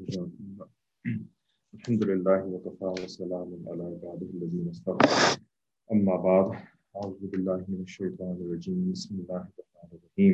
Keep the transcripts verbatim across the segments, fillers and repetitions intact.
الحمد لله وكفى وسلام على عباده الذين اصطفى أما بعد أعوذ بالله من الشيطان الرجيم بسم الله الرحمن الرحيم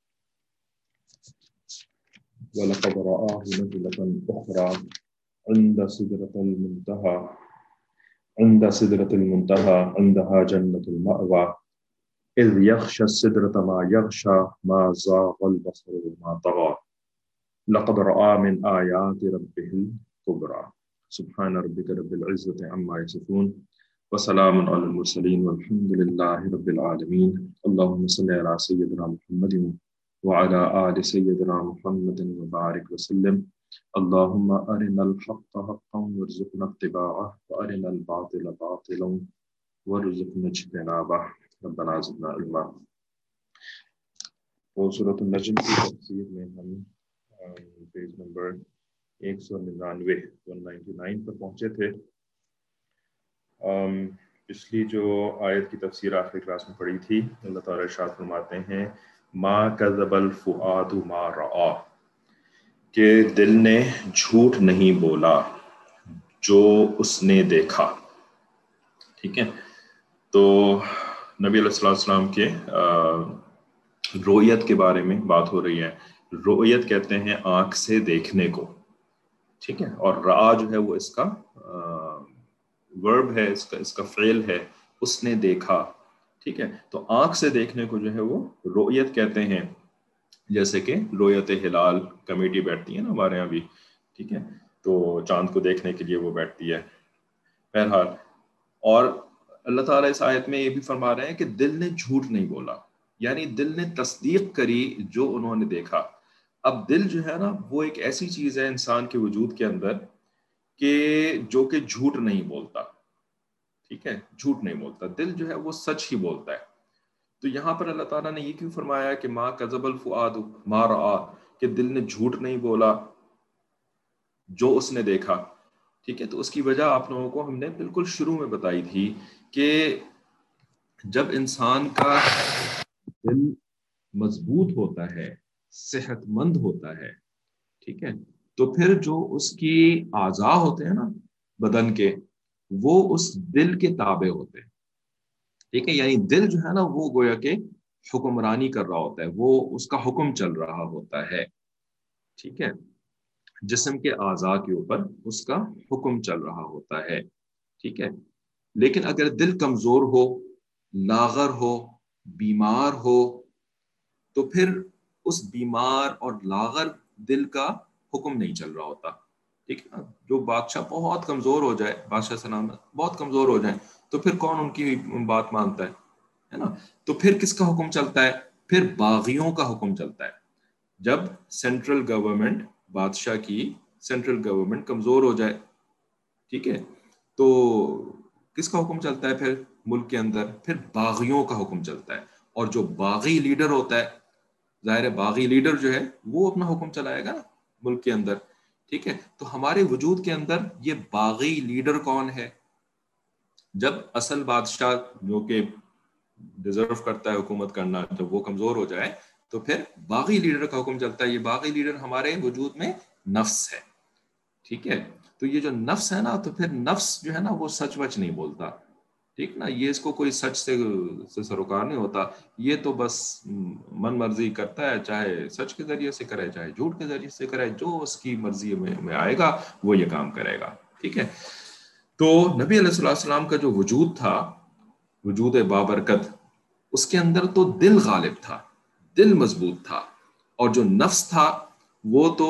ولقد رآه نزلة أخرى عند سدرة المنتهى عند سدرة المنتهى عندها جنة المأوى إذ يغشى السدرة ما يغشى ما زاغ البصر وما طغى لقد رأى من آيات ربه الكبرى سبحان ربك رب العزة عما يصفون وسلام على المرسلين والحمد لله رب العالمين اللهم صل على سيدنا محمد وعلى آل سيدنا محمد وبارك وسلم اللهم أرنا الحق حقا وارزقنا اتباعه وأرنا الباطل باطلا وارزقنا اجتنابه ربنا زدنا علما. وہ سورۃ النجم کی تفسیر میں ہم پیج نمبر ایک سو ننانوے ون نائنٹی نائن پر پہنچے تھے. پچھلی جو آیت کی تفسیر آخری کلاس میں پڑھی تھی اللہ تعالیٰ ارشاد فرماتے ہیں ما کذب الفؤاد ما رآ کہ دل نے جھوٹ نہیں بولا جو اس نے دیکھا. ٹھیک ہے، تو نبی علیہ الصلوۃ والسلام کے رؤیت کے بارے میں بات ہو رہی ہے. رؤیت کہتے ہیں آنکھ سے دیکھنے کو. ٹھیک ہے، اور رآ جو ہے وہ اس کا ورب ہے، اس کا اس کا فعل ہے، اس نے دیکھا. ٹھیک ہے، تو آنکھ سے دیکھنے کو جو ہے وہ رؤیت کہتے ہیں. جیسے کہ رؤیت ہلال کمیٹی بیٹھتی ہے نا ہمارے یہاں بھی. ٹھیک ہے، تو چاند کو دیکھنے کے لیے وہ بیٹھتی ہے. بہرحال، اور اللہ تعالیٰ اس آیت میں یہ بھی فرما رہے ہیں کہ دل نے جھوٹ نہیں بولا، یعنی دل نے تصدیق کری جو انہوں نے دیکھا. اب دل جو ہے نا وہ ایک ایسی چیز ہے انسان کے وجود کے اندر کہ جو کہ جھوٹ نہیں بولتا. ٹھیک ہے، جھوٹ نہیں بولتا، دل جو ہے وہ سچ ہی بولتا ہے. تو یہاں پر اللہ تعالیٰ نے یہ کیوں فرمایا کہ ما کذب الفؤاد ما رآ کہ دل نے جھوٹ نہیں بولا جو اس نے دیکھا. ٹھیک ہے، تو اس کی وجہ آپ لوگوں کو ہم نے بالکل شروع میں بتائی تھی کہ جب انسان کا دل مضبوط ہوتا ہے، صحت مند ہوتا ہے، ٹھیک ہے، تو پھر جو اس کی اعضاء ہوتے ہیں نا بدن کے، وہ اس دل کے تابع ہوتے ہیں. ٹھیک ہے، یعنی دل جو ہے نا وہ گویا کہ حکمرانی کر رہا ہوتا ہے، وہ اس کا حکم چل رہا ہوتا ہے. ٹھیک ہے، جسم کے اعضاء کے اوپر اس کا حکم چل رہا ہوتا ہے. ٹھیک ہے، لیکن اگر دل کمزور ہو، لاغر ہو، بیمار ہو، تو پھر اس بیمار اور لاغر دل کا حکم نہیں چل رہا ہوتا. ٹھیک ہے، جو بادشاہ بہت کمزور ہو جائے، بادشاہ سلامت بہت کمزور ہو جائیں، تو پھر کون ان کی بات مانتا ہے ہے نا؟ تو پھر کس کا حکم چلتا ہے؟ پھر باغیوں کا حکم چلتا ہے. جب سینٹرل گورنمنٹ، بادشاہ کی سینٹرل گورنمنٹ کمزور ہو جائے، ٹھیک ہے، تو کس کا حکم چلتا ہے پھر ملک کے اندر؟ پھر باغیوں کا حکم چلتا ہے. اور جو باغی لیڈر ہوتا ہے، ظاہر ہے باغی لیڈر جو ہے وہ اپنا حکم چلائے گا نا ملک کے اندر. ٹھیک ہے، تو ہمارے وجود کے اندر یہ باغی لیڈر کون ہے؟ جب اصل بادشاہ جو کہ ڈیزرو کرتا ہے حکومت کرنا، جب وہ کمزور ہو جائے تو پھر باغی لیڈر کا حکم چلتا ہے. یہ باغی لیڈر ہمارے وجود میں نفس ہے. ٹھیک ہے، تو یہ جو نفس ہے نا، تو پھر نفس جو ہے نا وہ سچ وچ نہیں بولتا. ٹھیک نا، یہ اس کو کوئی سچ سے سروکار نہیں ہوتا. یہ تو بس من مرضی کرتا ہے، چاہے سچ کے ذریعے سے کرے چاہے جھوٹ کے ذریعے سے کرے، جو اس کی مرضی میں, میں آئے گا وہ یہ کام کرے گا. ٹھیک ہے، تو نبی علیہ الصلوۃ والسلام کا جو وجود تھا، وجود بابرکت، اس کے اندر تو دل غالب تھا، دل مضبوط تھا، اور جو نفس تھا وہ تو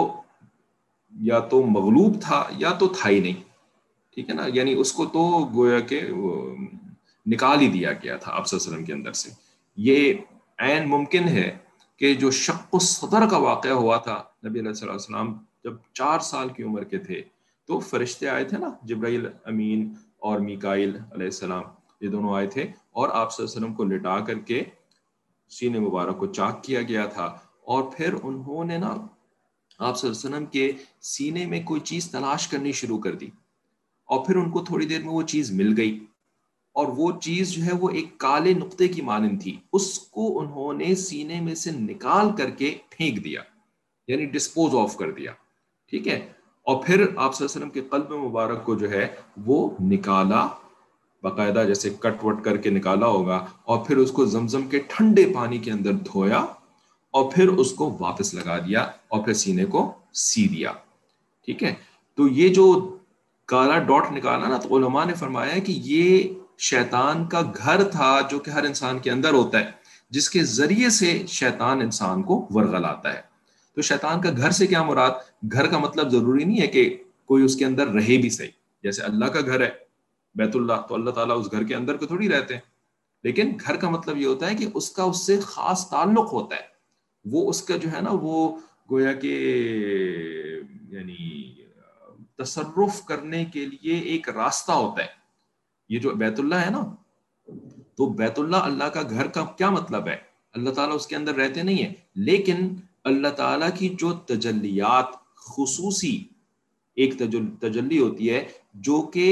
یا تو مغلوب تھا یا تو تھا ہی نہیں. ٹھیک ہے نا، یعنی اس کو تو گویا کہ نکال ہی دیا گیا تھا آپ صلی اللہ علیہ وسلم کے اندر سے. یہ عین ممکن ہے کہ جو شق الصدر کا واقعہ ہوا تھا نبی علیہ الصلوۃ والسلام جب چار سال کی عمر کے تھے، تو فرشتے آئے تھے نا، جبرائیل امین اور میکائیل علیہ السلام، یہ دونوں آئے تھے اور آپ صلی اللہ علیہ وسلم کو لٹا کر کے سینے مبارک کو چاک کیا گیا تھا. اور پھر انہوں نے نا آپ صلی اللہ علیہ وسلم کے سینے میں کوئی چیز تلاش کرنی شروع کر دی، اور پھر ان کو تھوڑی دیر میں وہ چیز مل گئی، اور وہ چیز جو ہے وہ ایک کالے نقطے کی مانند تھی. اس کو انہوں نے سینے میں سے نکال کر کے پھینک دیا، یعنی ڈسپوز آف کر دیا. ٹھیک ہے. اور پھر آپ صلی اللہ علیہ وسلم کے قلب مبارک کو جو ہے وہ نکالا باقاعدہ, جیسے کٹ وٹ کر کے نکالا ہوگا, اور پھر اس کو زمزم کے ٹھنڈے پانی کے اندر دھویا اور پھر اس کو واپس لگا دیا اور پھر سینے کو سی دیا. ٹھیک ہے. تو یہ جو کالا ڈاٹ نکالا نا, تو علماء نے فرمایا کہ یہ شیطان کا گھر تھا جو کہ ہر انسان کے اندر ہوتا ہے, جس کے ذریعے سے شیطان انسان کو ورغلاتا ہے. تو شیطان کا گھر سے کیا مراد؟ گھر کا مطلب ضروری نہیں ہے کہ کوئی اس کے اندر رہے بھی صحیح, جیسے اللہ کا گھر ہے بیت اللہ, تو اللہ تعالیٰ اس گھر کے اندر کو تھوڑی رہتے ہیں, لیکن گھر کا مطلب یہ ہوتا ہے کہ اس کا اس سے خاص تعلق ہوتا ہے, وہ اس کا جو ہے نا وہ گویا کہ یعنی تصرف کرنے کے لیے ایک راستہ ہوتا ہے. یہ جو بیت اللہ ہے نا, تو بیت اللہ اللہ کا گھر کا کیا مطلب ہے؟ اللہ تعالیٰ اس کے اندر رہتے نہیں ہیں, لیکن اللہ تعالیٰ کی جو تجلیات خصوصی ایک تجلی ہوتی ہے جو کہ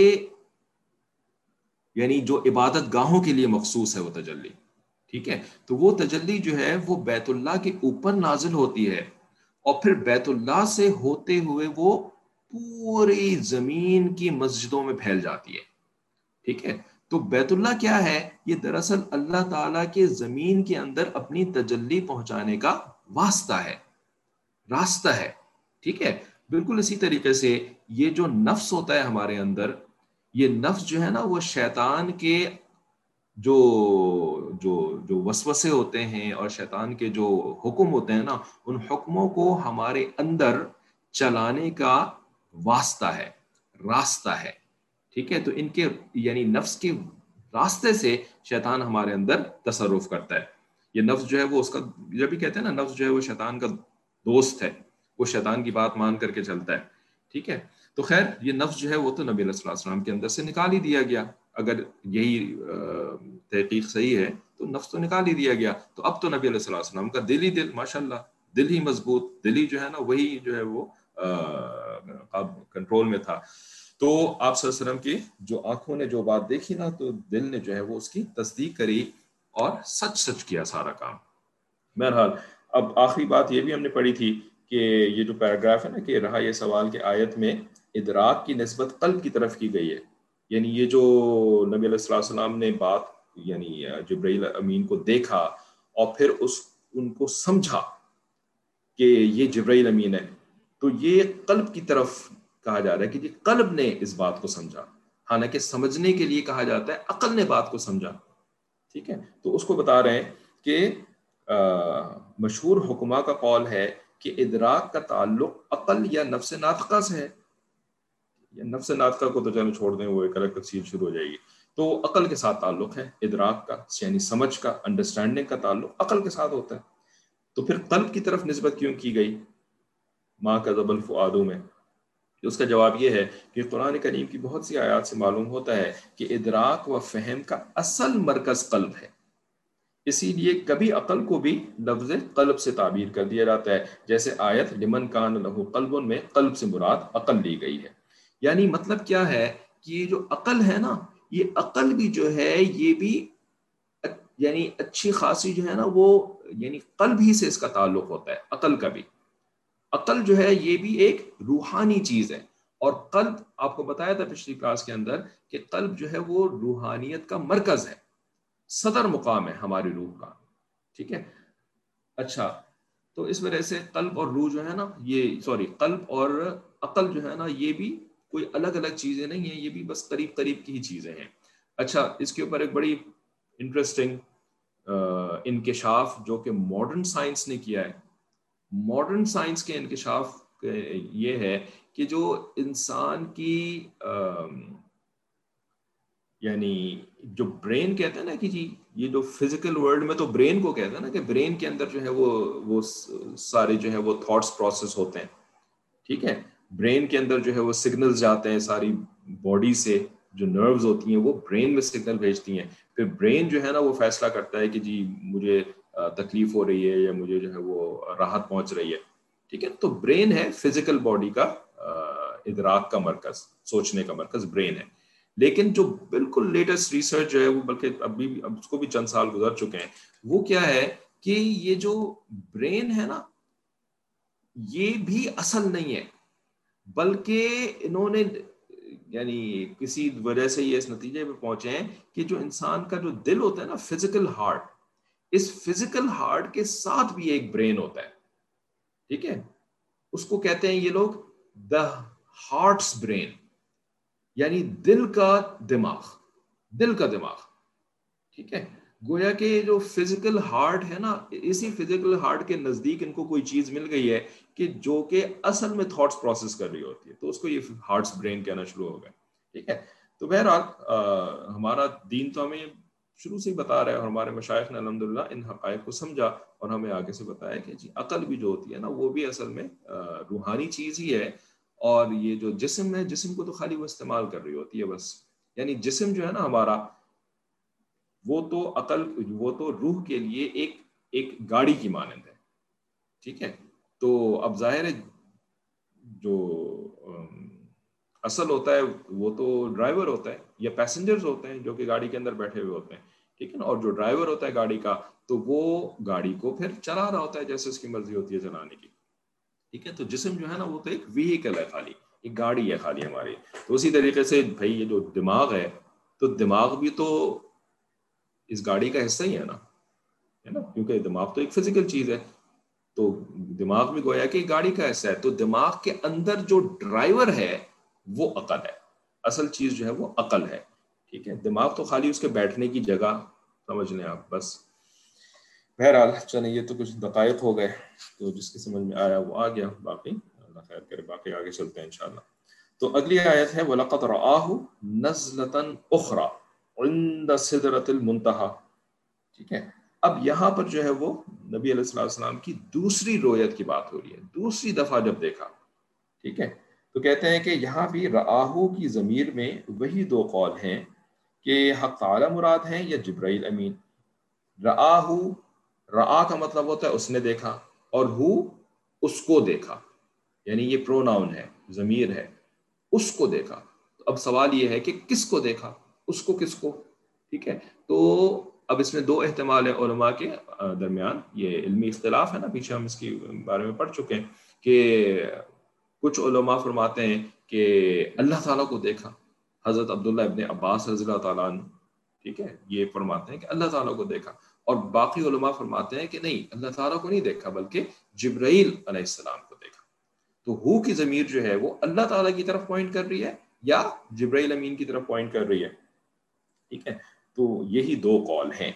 یعنی جو عبادت گاہوں کے لیے مخصوص ہے وہ تجلی. ٹھیک ہے. تو وہ تجلی جو ہے وہ بیت اللہ کے اوپر نازل ہوتی ہے اور پھر بیت اللہ سے ہوتے ہوئے وہ پوری زمین کی مسجدوں میں پھیل جاتی ہے. ٹھیک ہے. تو بیت اللہ کیا ہے؟ یہ دراصل اللہ تعالیٰ کے زمین کے اندر اپنی تجلی پہنچانے کا واسطہ ہے, راستہ ہے. ٹھیک ہے. بالکل اسی طریقے سے یہ جو نفس ہوتا ہے ہمارے اندر, یہ نفس جو ہے نا وہ شیطان کے جو جو جو وسوسے ہوتے ہیں اور شیطان کے جو حکم ہوتے ہیں نا, ان حکموں کو ہمارے اندر چلانے کا واسطہ ہے, راستہ ہے. ٹھیک ہے. تو ان کے یعنی نفس کے راستے سے شیطان ہمارے اندر تصرف کرتا ہے. یہ نفس جو ہے وہ اس کا, جب بھی کہتے ہیں نا نفس جو ہے وہ شیطان کا دوست ہے, وہ شیطان کی بات مان کر کے چلتا ہے. ٹھیک ہے. تو خیر یہ نفس جو ہے وہ تو نبی علیہ السلام کے اندر سے نکال ہی دیا گیا. اگر یہی تحقیق صحیح ہے تو نفس تو نکال ہی دیا گیا. تو اب تو نبی علیہ السلام کا دل ہی دل, ماشاءاللہ دل ہی مضبوط, دل ہی جو ہے نا وہی جو ہے وہ کنٹرول میں تھا. تو آپ صلی اللہ علیہ وسلم کی جو آنکھوں نے جو بات دیکھی نا, تو دل نے جو ہے وہ اس کی تصدیق کری اور سچ سچ کیا سارا کام. بہرحال اب آخری بات یہ بھی ہم نے پڑھی تھی کہ یہ جو پیراگراف ہے نا کہ رہا یہ سوال کہ آیت میں ادراک کی نسبت قلب کی طرف کی گئی ہے, یعنی یہ جو نبی علیہ السلام نے بات یعنی جبرائیل امین کو دیکھا اور پھر اس ان کو سمجھا کہ یہ جبرائیل امین ہے, تو یہ قلب کی طرف کہا جا رہا ہے کہ یہ قلب نے اس بات کو سمجھا, حالانکہ سمجھنے کے لیے کہا جاتا ہے عقل نے بات کو سمجھا. ٹھیک ہے. تو اس کو بتا رہے ہیں کہ مشہور حکما کا قول ہے کہ ادراک کا تعلق عقل یا نفس ناطقہ سے ہے. یا نفس ناطقہ کو تو چلو چھوڑ دیں, وہ ایک الگ تفصیل شروع ہو جائے گی. تو عقل کے ساتھ تعلق ہے ادراک کا, یعنی سمجھ کا, انڈرسٹینڈنگ کا تعلق عقل کے ساتھ ہوتا ہے. تو پھر قلب کی طرف نسبت کیوں کی گئی ماں کا ذبل الفؤاد میں؟ اس کا جواب یہ ہے کہ قرآن کریم کی بہت سی آیات سے معلوم ہوتا ہے کہ ادراک و فہم کا اصل مرکز قلب ہے. اسی لیے کبھی عقل کو بھی لفظ قلب سے تعبیر کر دیا جاتا ہے, جیسے آیت لمن کان لہ قلب میں قلب سے مراد عقل لی گئی ہے. یعنی مطلب کیا ہے کہ یہ جو عقل ہے نا, یہ عقل بھی جو ہے یہ بھی یعنی اچھی خاصی جو ہے نا وہ یعنی قلب ہی سے اس کا تعلق ہوتا ہے. عقل کا بھی, عقل جو ہے یہ بھی ایک روحانی چیز ہے, اور قلب آپ کو بتایا تھا پچھلی کلاس کے اندر کہ قلب جو ہے وہ روحانیت کا مرکز ہے, صدر مقام ہے ہماری روح کا. ٹھیک ہے. اچھا, تو اس وجہ سے قلب اور روح جو ہے نا یہ سوری قلب اور عقل جو ہے نا یہ بھی کوئی الگ الگ چیزیں نہیں ہیں, یہ بھی بس قریب قریب کی ہی چیزیں ہیں. اچھا, اس کے اوپر ایک بڑی انٹرسٹنگ انکشاف جو کہ ماڈرن سائنس نے کیا ہے. ماڈرن سائنس کے انکشاف یہ ہے کہ جو انسان کی یعنی جو برین کہتے ہیں نا کہ جی یہ جو فزیکل ورلڈ میں تو برین کو کہتے ہیں نا کہ برین کے اندر جو ہے وہ وہ سارے جو ہے وہ تھاٹس پروسیس ہوتے ہیں. ٹھیک ہے. برین کے اندر جو ہے وہ سگنلز جاتے ہیں ساری باڈی سے, جو نروز ہوتی ہیں وہ برین میں سگنل بھیجتی ہیں. پھر برین جو ہے نا وہ فیصلہ کرتا ہے کہ جی مجھے تکلیف ہو رہی ہے یا مجھے جو ہے وہ راحت پہنچ رہی ہے. ٹھیک ہے. تو برین ہے فزیکل باڈی کا ادراک کا مرکز, سوچنے کا مرکز برین ہے. لیکن جو بالکل لیٹسٹ ریسرچ جو ہے وہ بلکہ ابھی اب اس کو بھی چند سال گزر چکے ہیں, وہ کیا ہے کہ یہ جو برین ہے نا یہ بھی اصل نہیں ہے. بلکہ انہوں نے یعنی کسی وجہ سے یہ اس نتیجے پہ پہنچے ہیں کہ جو انسان کا جو دل ہوتا ہے نا، فزیکل ہارٹ، اس فزیکل ہارٹ کے ساتھ بھی ایک برین ہوتا ہے، ٹھیک ہے، اس کو کہتے ہیں یہ لوگ دا ہارٹس برین، یعنی دل کا دماغ، دل کا دماغ، ٹھیک ہے. گویا کہ جو فزیکل ہارٹ ہے نا، اسی فزیکل ہارٹ کے نزدیک ان کو کوئی چیز مل گئی ہے کہ جو کہ اصل میں تھاٹس پروسیس کر رہی ہوتی ہے، تو اس کو یہ ہارٹس برین کہنا شروع ہو گئے، ٹھیک ہے. تو بہرحال ہمارا دین تو ہمیں شروع سے ہی بتا رہا ہے، اور ہمارے مشائخ نے الحمدللہ ان حقائق کو سمجھا اور ہمیں آگے سے بتایا کہ جی عقل بھی جو ہوتی ہے نا، وہ بھی اصل میں روحانی چیز ہی ہے، اور یہ جو جسم ہے، جسم کو تو خالی وہ استعمال کر رہی ہوتی ہے بس. یعنی جسم جو ہے نا ہمارا، وہ تو عقل، وہ تو روح کے لیے ایک ایک گاڑی کی مانند ہے، ٹھیک ہے. تو اب ظاہر ہے جو اصل ہوتا ہے وہ تو ڈرائیور ہوتا ہے یا پیسنجرز ہوتے ہیں جو کہ گاڑی کے اندر بیٹھے ہوئے ہوتے ہیں، ٹھیک ہے نا. اور جو ڈرائیور ہوتا ہے گاڑی کا، تو وہ گاڑی کو پھر چلا رہا ہوتا ہے جیسے اس کی مرضی ہوتی ہے چلانے کی، ٹھیک ہے. تو جسم جو ہے نا وہ تو ایک ویہیکل ہے، خالی ایک گاڑی ہے خالی ہماری. تو اسی طریقے سے بھائی یہ جو دماغ ہے، تو دماغ بھی تو اس گاڑی کا حصہ ہی ہے نا، ہے نا، کیونکہ دماغ تو ایک فزیکل چیز ہے. تو دماغ بھی گویا کہ گاڑی کا حصہ ہے. تو دماغ کے اندر جو ڈرائیور ہے وہ عقل ہے، اصل چیز جو ہے وہ عقل ہے، ٹھیک ہے. دماغ تو خالی اس کے بیٹھنے کی جگہ سمجھ لیں آپ بس. بہرحال چلیں، یہ تو کچھ دقائق ہو گئے، تو جس کی سمجھ میں آیا وہ آ گیا، باقی اللہ خیر کرے، باقی آگے چلتے ہیں انشاءاللہ. تو اگلی آیت ہے وَلَقَدْ رَآهُ نَزْلَةً أُخْرَى عِنْدَ سِدْرَةِ الْمُنْتَهَى، ٹھیک ہے. اب یہاں پر جو ہے وہ نبی علیہ الصلوۃ والسلام کی دوسری رویت کی بات ہو رہی ہے، دوسری دفعہ جب دیکھا، ٹھیک ہے. تو کہتے ہیں کہ یہاں بھی رآہو کی ضمیر میں وہی دو قول ہیں کہ حق تعالی مراد ہیں یا جبرائیل امین. رآہو، رآ کا مطلب ہوتا ہے اس نے دیکھا، اور ہو اس کو دیکھا، یعنی یہ پروناؤن ہے، ضمیر ہے، اس کو دیکھا. تو اب سوال یہ ہے کہ کس کو دیکھا، اس کو کس کو، ٹھیک ہے. تو اب اس میں دو احتمال ہیں علماء کے درمیان، یہ علمی اختلاف ہے نا، پیچھے ہم اس کے بارے میں پڑھ چکے ہیں کہ کچھ علماء فرماتے ہیں کہ اللہ تعالیٰ کو دیکھا، حضرت عبداللہ ابن عباس رضی اللہ تعالیٰ عنہ، ٹھیک ہے، یہ فرماتے ہیں کہ اللہ تعالیٰ کو دیکھا. اور باقی علماء فرماتے ہیں کہ نہیں، اللہ تعالیٰ کو نہیں دیکھا بلکہ جبرائیل علیہ السلام کو دیکھا. تو ہو کی ضمیر جو ہے وہ اللہ تعالیٰ کی طرف پوائنٹ کر رہی ہے یا جبرائیل امین کی طرف پوائنٹ کر رہی ہے، ٹھیک ہے. تو یہی دو قول ہیں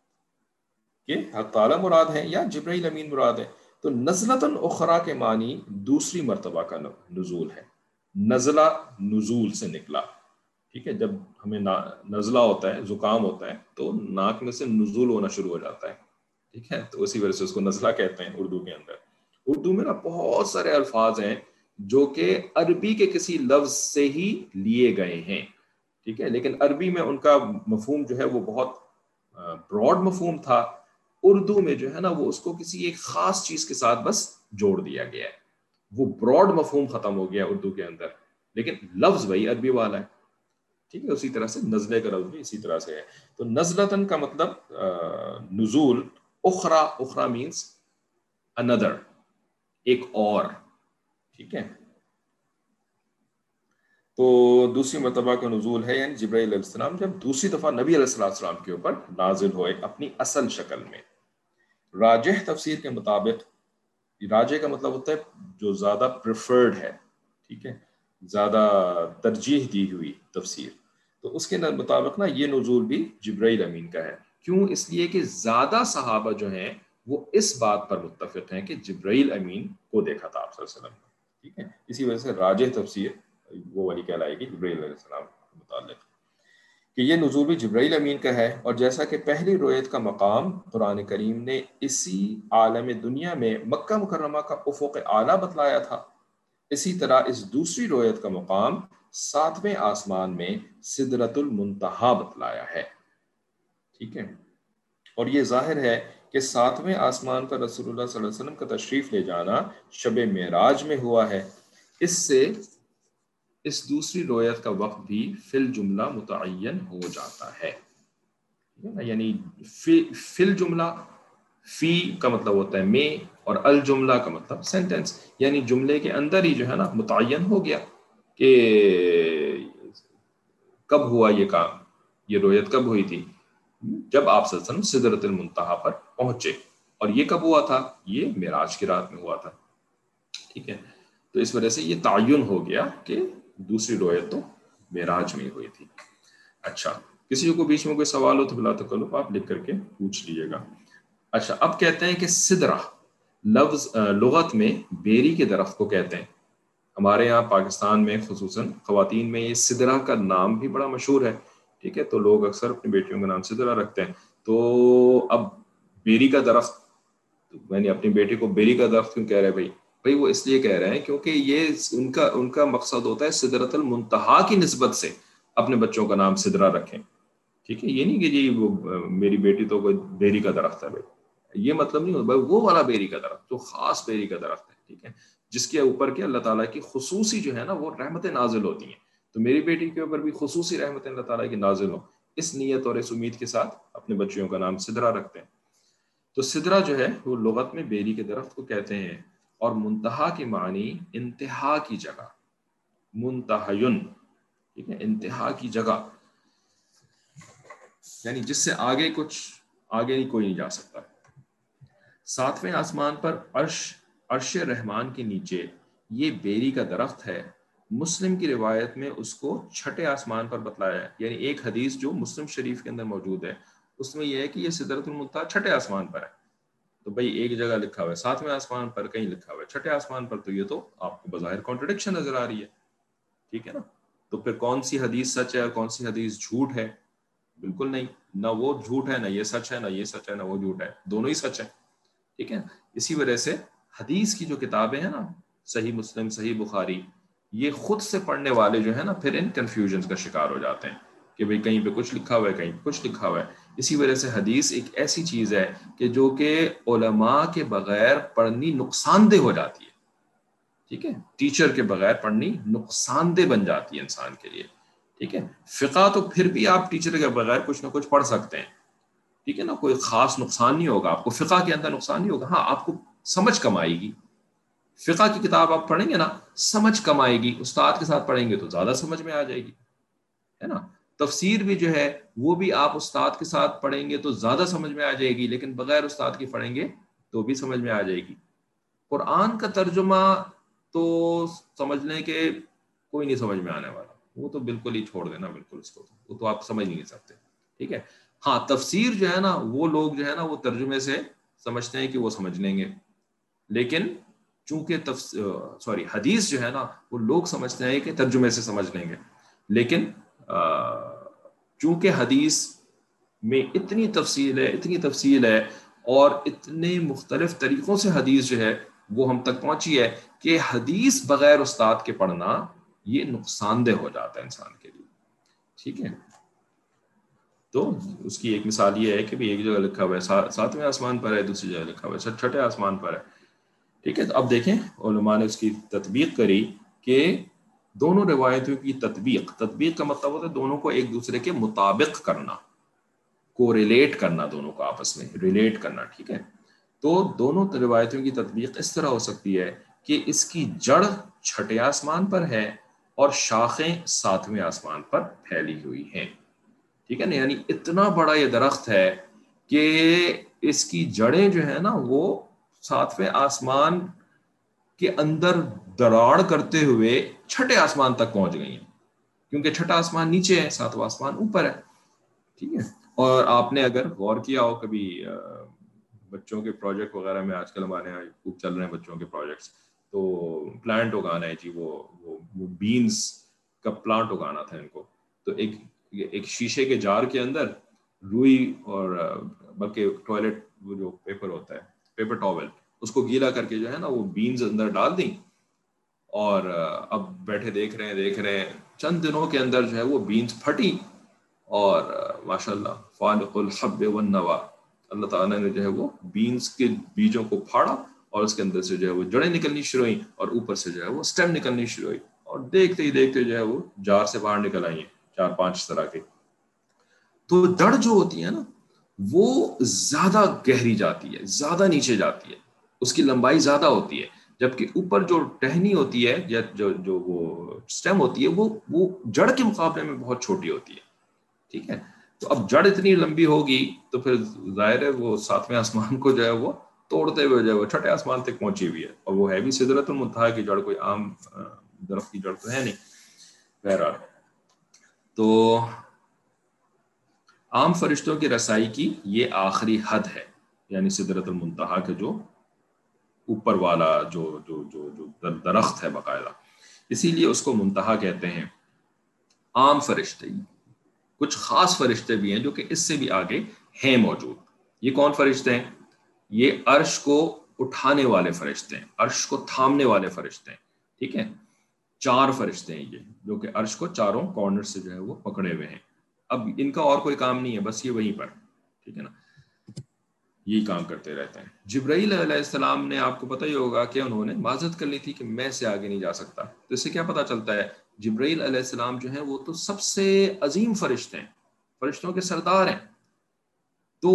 کہ حق تعالیٰ مراد ہے یا جبرائیل امین مراد ہے. تو نزلۃ اخری کے معنی دوسری مرتبہ کا نزول ہے. نزلہ نزول سے نکلا، ٹھیک ہے. جب ہمیں نزلہ ہوتا ہے، زکام ہوتا ہے، تو ناک میں سے نزول ہونا شروع ہو جاتا ہے، ٹھیک ہے. تو اسی وجہ سے اس کو نزلہ کہتے ہیں اردو کے اندر. اردو میں نا بہت سارے الفاظ ہیں جو کہ عربی کے کسی لفظ سے ہی لیے گئے ہیں، ٹھیک ہے، لیکن عربی میں ان کا مفہوم جو ہے وہ بہت براڈ مفہوم تھا. اردو میں جو ہے نا وہ اس کو کسی ایک خاص چیز کے ساتھ بس جوڑ دیا گیا ہے، وہ براڈ مفہوم ختم ہو گیا اردو کے اندر، لیکن لفظ وہی عربی والا ہے، ٹھیک ہے. اسی طرح سے نزلے کا لفظ بھی اسی طرح سے ہے. تو نزلتن کا مطلب نزول، اخرا، اخرا مینس another، ایک اور، ٹھیک ہے. تو دوسری مرتبہ کا نزول ہے، یعنی جبرائیل علیہ السلام جب دوسری دفعہ نبی علیہ السلام کے اوپر نازل ہوئے اپنی اصل شکل میں. راجح تفسیر کے مطابق، راجح کا مطلب ہوتا ہے جو زیادہ پریفرڈ ہے، ٹھیک ہے، زیادہ ترجیح دی ہوئی تفسیر. تو اس کے مطابق نا یہ نزول بھی جبرائیل امین کا ہے. کیوں؟ اس لیے کہ زیادہ صحابہ جو ہیں وہ اس بات پر متفق ہیں کہ جبرائیل امین کو دیکھا تھا آپ صلی اللہ علیہ وسلم، ٹھیک ہے. اسی وجہ سے راجح تفسیر وہ والی کہلائے گی جبرائیل علیہ السلام کے متعلق، کہ یہ نزول بھی جبرائیل امین کا ہے. اور جیسا کہ پہلی روایت کا مقام قرآن کریم نے اسی عالم دنیا میں مکہ مکرمہ کا افق اعلیٰ بتلایا تھا، اسی طرح اس دوسری روایت کا مقام ساتویں آسمان میں سدرۃ المنتہا بتلایا ہے، ٹھیک ہے. اور یہ ظاہر ہے کہ ساتویں آسمان پر رسول اللہ صلی اللہ علیہ وسلم کا تشریف لے جانا شب معراج میں ہوا ہے. اس سے اس دوسری روایت کا وقت بھی فی الجملہ متعین ہو جاتا ہے، یعنی فی فی الجملہ، فی کا مطلب ہوتا ہے میں، اور الجملہ کا مطلب سینٹینس، یعنی جملے کے اندر ہی جو ہے نا متعین ہو گیا کہ کب ہوا یہ کام، یہ رویت کب ہوئی تھی، جب آپ صلی اللہ علیہ وسلم سدرۃ المنتہا پر پہنچے، اور یہ کب ہوا تھا، یہ معراج کی رات میں ہوا تھا. ٹھیک ہے، تو اس وجہ سے یہ تعین ہو گیا کہ دوسری رویت تو معراج میں ہوئی تھی. اچھا، کسی کو بیچ میں کوئی سوال ہو تو بلا تکلف آپ لکھ کر کے پوچھ لیجیے گا. اچھا، اب کہتے ہیں کہ سدرہ لفظ لغت میں بیری کے درخت کو کہتے ہیں. ہمارے یہاں پاکستان میں خصوصاً خواتین میں یہ سدرہ کا نام بھی بڑا مشہور ہے. ٹھیک ہے، تو لوگ اکثر اپنی بیٹیوں کا نام سدرہ رکھتے ہیں. تو اب بیری کا درخت، میں نے اپنی بیٹی کو بیری کا درخت کیوں کہہ رہے بھائی بھائی وہ اس لیے کہہ رہے ہیں کیونکہ یہ ان کا ان کا مقصد ہوتا ہے سدرۃ المنتہا کی نسبت سے اپنے بچوں کا نام سدرہ رکھیں. ٹھیک ہے، یہ نہیں کہ جی وہ میری بیٹی تو کوئی بیری کا درخت ہے، بھائی یہ مطلب نہیں ہوتا. وہ والا بیری کا درخت جو خاص بیری کا درخت ہے، ٹھیک ہے، جس کے اوپر کے اللہ تعالیٰ کی خصوصی جو ہے نا وہ رحمتیں نازل ہوتی ہیں. تو میری بیٹی کے اوپر بھی خصوصی رحمتیں اللہ تعالیٰ کی نازل ہوں، اس نیت اور اس امید کے ساتھ اپنے بچیوں کا نام سدرہ رکھتے ہیں. تو سدرہ جو ہے وہ لغت میں بیری کے درخت کو کہتے ہیں. اور منتہا کی معنی انتہا کی جگہ، منتہین، ٹھیک ہے، انتہا کی جگہ، یعنی جس سے آگے کچھ آگے نہیں کوئی نہیں جا سکتا. ساتویں آسمان پر عرش عرش رحمان کے نیچے یہ بیری کا درخت ہے. مسلم کی روایت میں اس کو چھٹے آسمان پر بتلایا ہے. یعنی ایک حدیث جو مسلم شریف کے اندر موجود ہے اس میں یہ ہے کہ یہ سدرۃ المنتہا چھٹے آسمان پر ہے. تو بھائی ایک جگہ لکھا ہوا ہے ساتویں آسمان پر، کہیں لکھا ہوا ہے چھٹے آسمان پر، تو یہ تو آپ کو بظاہر کانٹرڈکشن نظر آ رہی ہے. ٹھیک ہے نا، تو پھر کون سی حدیث سچ ہے اور کون سی حدیث جھوٹ ہے؟ بالکل نہیں، نہ وہ جھوٹ ہے نہ یہ سچ ہے، نہ یہ سچ ہے نہ وہ جھوٹ ہے، دونوں ہی سچ ہے. ٹھیک ہے، اسی وجہ سے حدیث کی جو کتابیں ہیں نا، صحیح مسلم، صحیح بخاری، یہ خود سے پڑھنے والے جو ہے نا پھر ان کنفیوژنز کا شکار ہو جاتے ہیں کہ بھئی کہیں پہ کچھ لکھا ہوا ہے کہیں پہ کچھ لکھا ہوا ہے. اسی وجہ سے حدیث ایک ایسی چیز ہے کہ جو کہ علماء کے بغیر پڑھنی نقصان دہ ہو جاتی ہے. ٹھیک ہے، ٹیچر کے بغیر پڑھنی نقصان دہ بن جاتی ہے انسان کے لیے. ٹھیک ہے، فقہ تو پھر بھی آپ ٹیچر کے بغیر کچھ نہ کچھ پڑھ سکتے ہیں. ٹھیک ہے نا، کوئی خاص نقصان نہیں ہوگا آپ کو، فقہ کے اندر نقصان نہیں ہوگا. ہاں، آپ کو سمجھ کم آئے گی. فقہ کی کتاب آپ پڑھیں گے نا، سمجھ کم آئے گی. استاد کے ساتھ پڑھیں گے تو زیادہ سمجھ میں آ جائے گی، ہے نا. تفسیر بھی جو ہے وہ بھی آپ استاد کے ساتھ پڑھیں گے تو زیادہ سمجھ میں آ جائے گی، لیکن بغیر استاد کی پڑھیں گے تو بھی سمجھ میں آ جائے گی. قرآن کا ترجمہ تو سمجھ لیں کہ کوئی نہیں سمجھ میں آنے والا، وہ تو بالکل ہی چھوڑ دینا، بالکل اس کو وہ تو آپ سمجھ نہیں سکتے. ٹھیک ہے، ہاں تفسیر جو ہے نا وہ لوگ جو ہے نا وہ ترجمے سے سمجھتے ہیں کہ وہ سمجھ لیں گے، لیکن چونکہ تفسیر سوری حدیث جو ہے نا وہ لوگ سمجھتے ہیں کہ ترجمے سے سمجھ لیں گے، لیکن چونکہ حدیث میں اتنی تفصیل ہے اتنی تفصیل ہے اور اتنے مختلف طریقوں سے حدیث جو ہے وہ ہم تک پہنچی ہے کہ حدیث بغیر استاد کے پڑھنا یہ نقصان دہ ہو جاتا ہے انسان کے لیے. ٹھیک ہے، تو اس کی ایک مثال یہ ہے کہ بھی ایک جگہ لکھا ہوا ہے ساتویں آسمان پر ہے، دوسری جگہ لکھا ہوا ہے چھٹے آسمان پر ہے. ٹھیک ہے، تو اب دیکھیں علماء نے اس کی تطبیق کری کہ دونوں روایتوں کی تطبیق تطبیق کا مطلب ہوتا ہے دونوں کو ایک دوسرے کے مطابق کرنا، کو ریلیٹ کرنا، دونوں کو آپس میں ریلیٹ کرنا. ٹھیک ہے، تو دونوں روایتوں کی تطبیق اس طرح ہو سکتی ہے کہ اس کی جڑ چھٹے آسمان پر ہے اور شاخیں ساتویں آسمان پر پھیلی ہوئی ہیں. ٹھیک ہے نا، یعنی اتنا بڑا یہ درخت ہے کہ اس کی جڑیں جو ہے نا وہ ساتویں آسمان کے اندر دراڑ کرتے ہوئے چھٹے آسمان تک پہنچ گئی ہیں، کیونکہ چھٹا آسمان نیچے ہے، ساتواں آسمان اوپر ہے. ٹھیک ہے، اور آپ نے اگر غور کیا ہو کبھی بچوں کے پروجیکٹ وغیرہ میں، آج کل ہمارے یہاں خوب چل رہے ہیں بچوں کے پروجیکٹس، تو پلانٹ اگانا ہے جی، وہ وہ بینز کا پلانٹ اگانا تھا ان کو. تو ایک ایک شیشے کے جار کے اندر روئی اور بلکہ ٹوائلٹ وہ جو پیپر ہوتا ہے پیپر ٹاول، اس کو گیلا کر کے جو ہے نا وہ بینز اندر ڈال دیں، اور اب بیٹھے دیکھ رہے ہیں دیکھ رہے ہیں چند دنوں کے اندر جو ہے وہ بینز پھٹی، اور ماشاء اللہ فالق الحب والنوا، اللہ تعالیٰ نے جو ہے وہ بینز کے بیجوں کو پھاڑا اور اس کے اندر سے جو ہے وہ جڑیں نکلنی شروع ہوئیں اور اوپر سے جو ہے وہ اسٹیم نکلنی شروع ہوئی، اور دیکھتے ہی دیکھتے جو ہے وہ جار سے باہر نکل آئی ہیں چار پانچ طرح کے. تو جڑ جو ہوتی ہے نا وہ زیادہ گہری جاتی ہے، زیادہ نیچے جاتی ہے، اس کی لمبائی زیادہ ہوتی ہے، جبکہ اوپر جو ٹہنی ہوتی ہے یا جو جو وہ اسٹیم ہوتی ہے وہ وہ جڑ کے مقابلے میں بہت چھوٹی ہوتی ہے. ٹھیک ہے، تو اب جڑ اتنی لمبی ہوگی تو پھر ظاہر ہے وہ ساتویں آسمان کو جو ہے وہ توڑتے ہوئے جو ہے وہ چھٹے آسمان تک پہنچی ہوئی ہے، اور وہ ہے بھی سدرۃ المنتہا کی جڑ، کوئی عام درخت کی جڑ تو ہے نہیں. بہرحال تو عام فرشتوں کی رسائی کی یہ آخری حد ہے، یعنی سدرۃ المنتہا کے جو اوپر والا جو جو جو جو درخت ہے باقاعدہ، اسی لیے اس کو منتہا کہتے ہیں. عام فرشتے، کچھ خاص فرشتے بھی ہیں جو کہ اس سے بھی آگے ہیں موجود. یہ کون فرشتے ہیں؟ یہ عرش کو اٹھانے والے فرشتے ہیں، عرش کو تھامنے والے فرشتے ہیں. ٹھیک ہے، چار فرشتے ہیں یہ، جو کہ عرش کو چاروں کارنر سے جو ہے وہ پکڑے ہوئے ہیں. اب ان کا اور کوئی کام نہیں ہے، بس یہ وہیں پر، ٹھیک ہے نا، یہی کام کرتے رہتے ہیں. جبرائیل علیہ السلام نے، آپ کو پتہ ہی ہوگا کہ انہوں نے معذرت کر لی تھی کہ میں سے آگے نہیں جا سکتا. تو اس سے کیا پتہ چلتا ہے؟ جبرائیل علیہ السلام جو ہیں وہ تو سب سے عظیم فرشتے ہیں، فرشتوں کے سردار ہیں. تو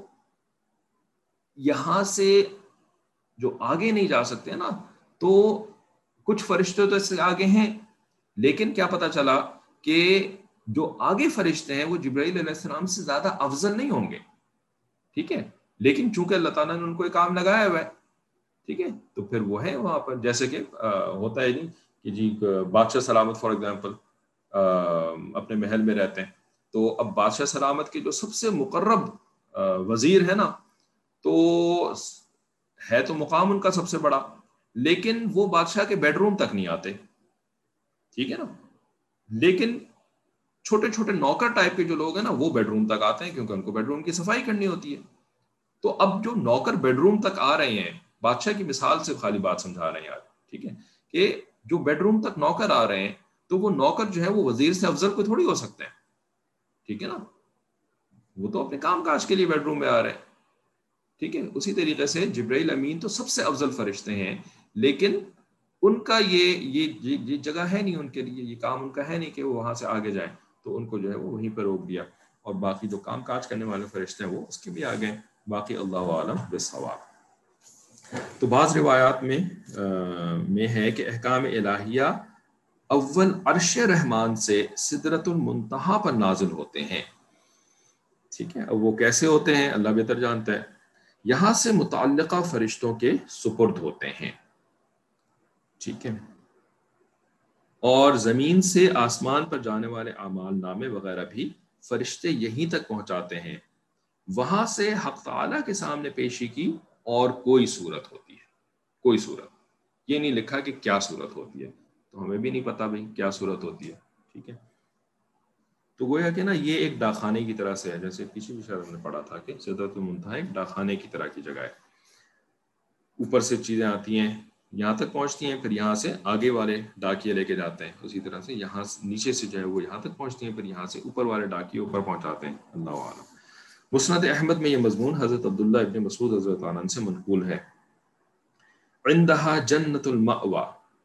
یہاں سے جو آگے نہیں جا سکتے نا، تو کچھ فرشتے تو اس سے آگے ہیں، لیکن کیا پتہ چلا کہ جو آگے فرشتے ہیں وہ جبرائیل علیہ السلام سے زیادہ افضل نہیں ہوں گے. ٹھیک ہے، لیکن چونکہ اللہ تعالیٰ نے ان کو ایک کام لگایا ہوا ہے، ٹھیک ہے، تو پھر وہ ہے وہاں پر. جیسے کہ ہوتا ہے نہیں کہ جی بادشاہ سلامت فار ایگزامپل اپنے محل میں رہتے ہیں، تو اب بادشاہ سلامت کے جو سب سے مقرب وزیر ہے نا، تو ہے تو مقام ان کا سب سے بڑا، لیکن وہ بادشاہ کے بیڈ روم تک نہیں آتے. ٹھیک ہے نا، لیکن چھوٹے چھوٹے نوکر ٹائپ کے جو لوگ ہیں نا وہ بیڈ روم تک آتے ہیں، کیونکہ ان کو بیڈ روم کی صفائی کرنی ہوتی ہے. تو اب جو نوکر بیڈ روم تک آ رہے ہیں، بادشاہ کی مثال سے خالی بات سمجھا رہے ہیں یار، ٹھیک ہے، کہ جو بیڈ روم تک نوکر آ رہے ہیں تو وہ نوکر جو ہے وہ وزیر سے افضل کوئی تھوڑی ہو سکتے ہیں. ٹھیک ہے نا، وہ تو اپنے کام کاج کے لیے بیڈ روم میں آ رہے ہیں. ٹھیک ہے، اسی طریقے سے جبرائیل امین تو سب سے افضل فرشتے ہیں، لیکن ان کا یہ یہ یہ جگہ ہے نہیں ان کے لیے، یہ کام ان کا ہے نہیں کہ وہ وہاں سے آگے جائیں، تو ان کو جو ہے وہ وہیں پہ روک دیا. اور باقی جو کام کاج کرنے والے فرشتے ہیں وہ اس کے بھی آگے. باقی اللہ عالم بالصواب. تو بعض روایات میں میں ہے کہ احکام الہیہ اول عرش رحمان سے سدرۃ المنتہا پر نازل ہوتے ہیں. ٹھیک ہے، اب وہ کیسے ہوتے ہیں اللہ بہتر جانتا ہے. یہاں سے متعلقہ فرشتوں کے سپرد ہوتے ہیں. ٹھیک ہے، اور زمین سے آسمان پر جانے والے اعمال نامے وغیرہ بھی فرشتے یہیں تک پہنچاتے ہیں. وہاں سے حق تعالیٰ کے سامنے پیشی کی اور کوئی صورت ہوتی ہے، کوئی صورت. یہ نہیں لکھا کہ کیا صورت ہوتی ہے، تو ہمیں بھی نہیں پتا بھائی کیا صورت ہوتی ہے. ٹھیک ہے، تو گویا کہ نا یہ ایک ڈاکخانے کی طرح سے ہے، جیسے کسی بھی شہر میں پڑھا تھا کہ سدرۃ المنتہا ایک ڈاکخانے کی طرح کی جگہ ہے. اوپر سے چیزیں آتی ہیں، یہاں تک پہنچتی ہیں، پھر یہاں سے آگے والے ڈاکیے لے کے جاتے ہیں. اسی طرح سے یہاں نیچے سے جو ہے وہ یہاں تک پہنچتی ہیں، پھر یہاں سے اوپر والے ڈاکیے اوپر پہنچاتے ہیں. اللہ اعلم. مسند احمد میں یہ مضمون حضرت عبداللہ ابن مسعود رضی اللہ عنہ سے منقول ہے. عندها جنت المأوا،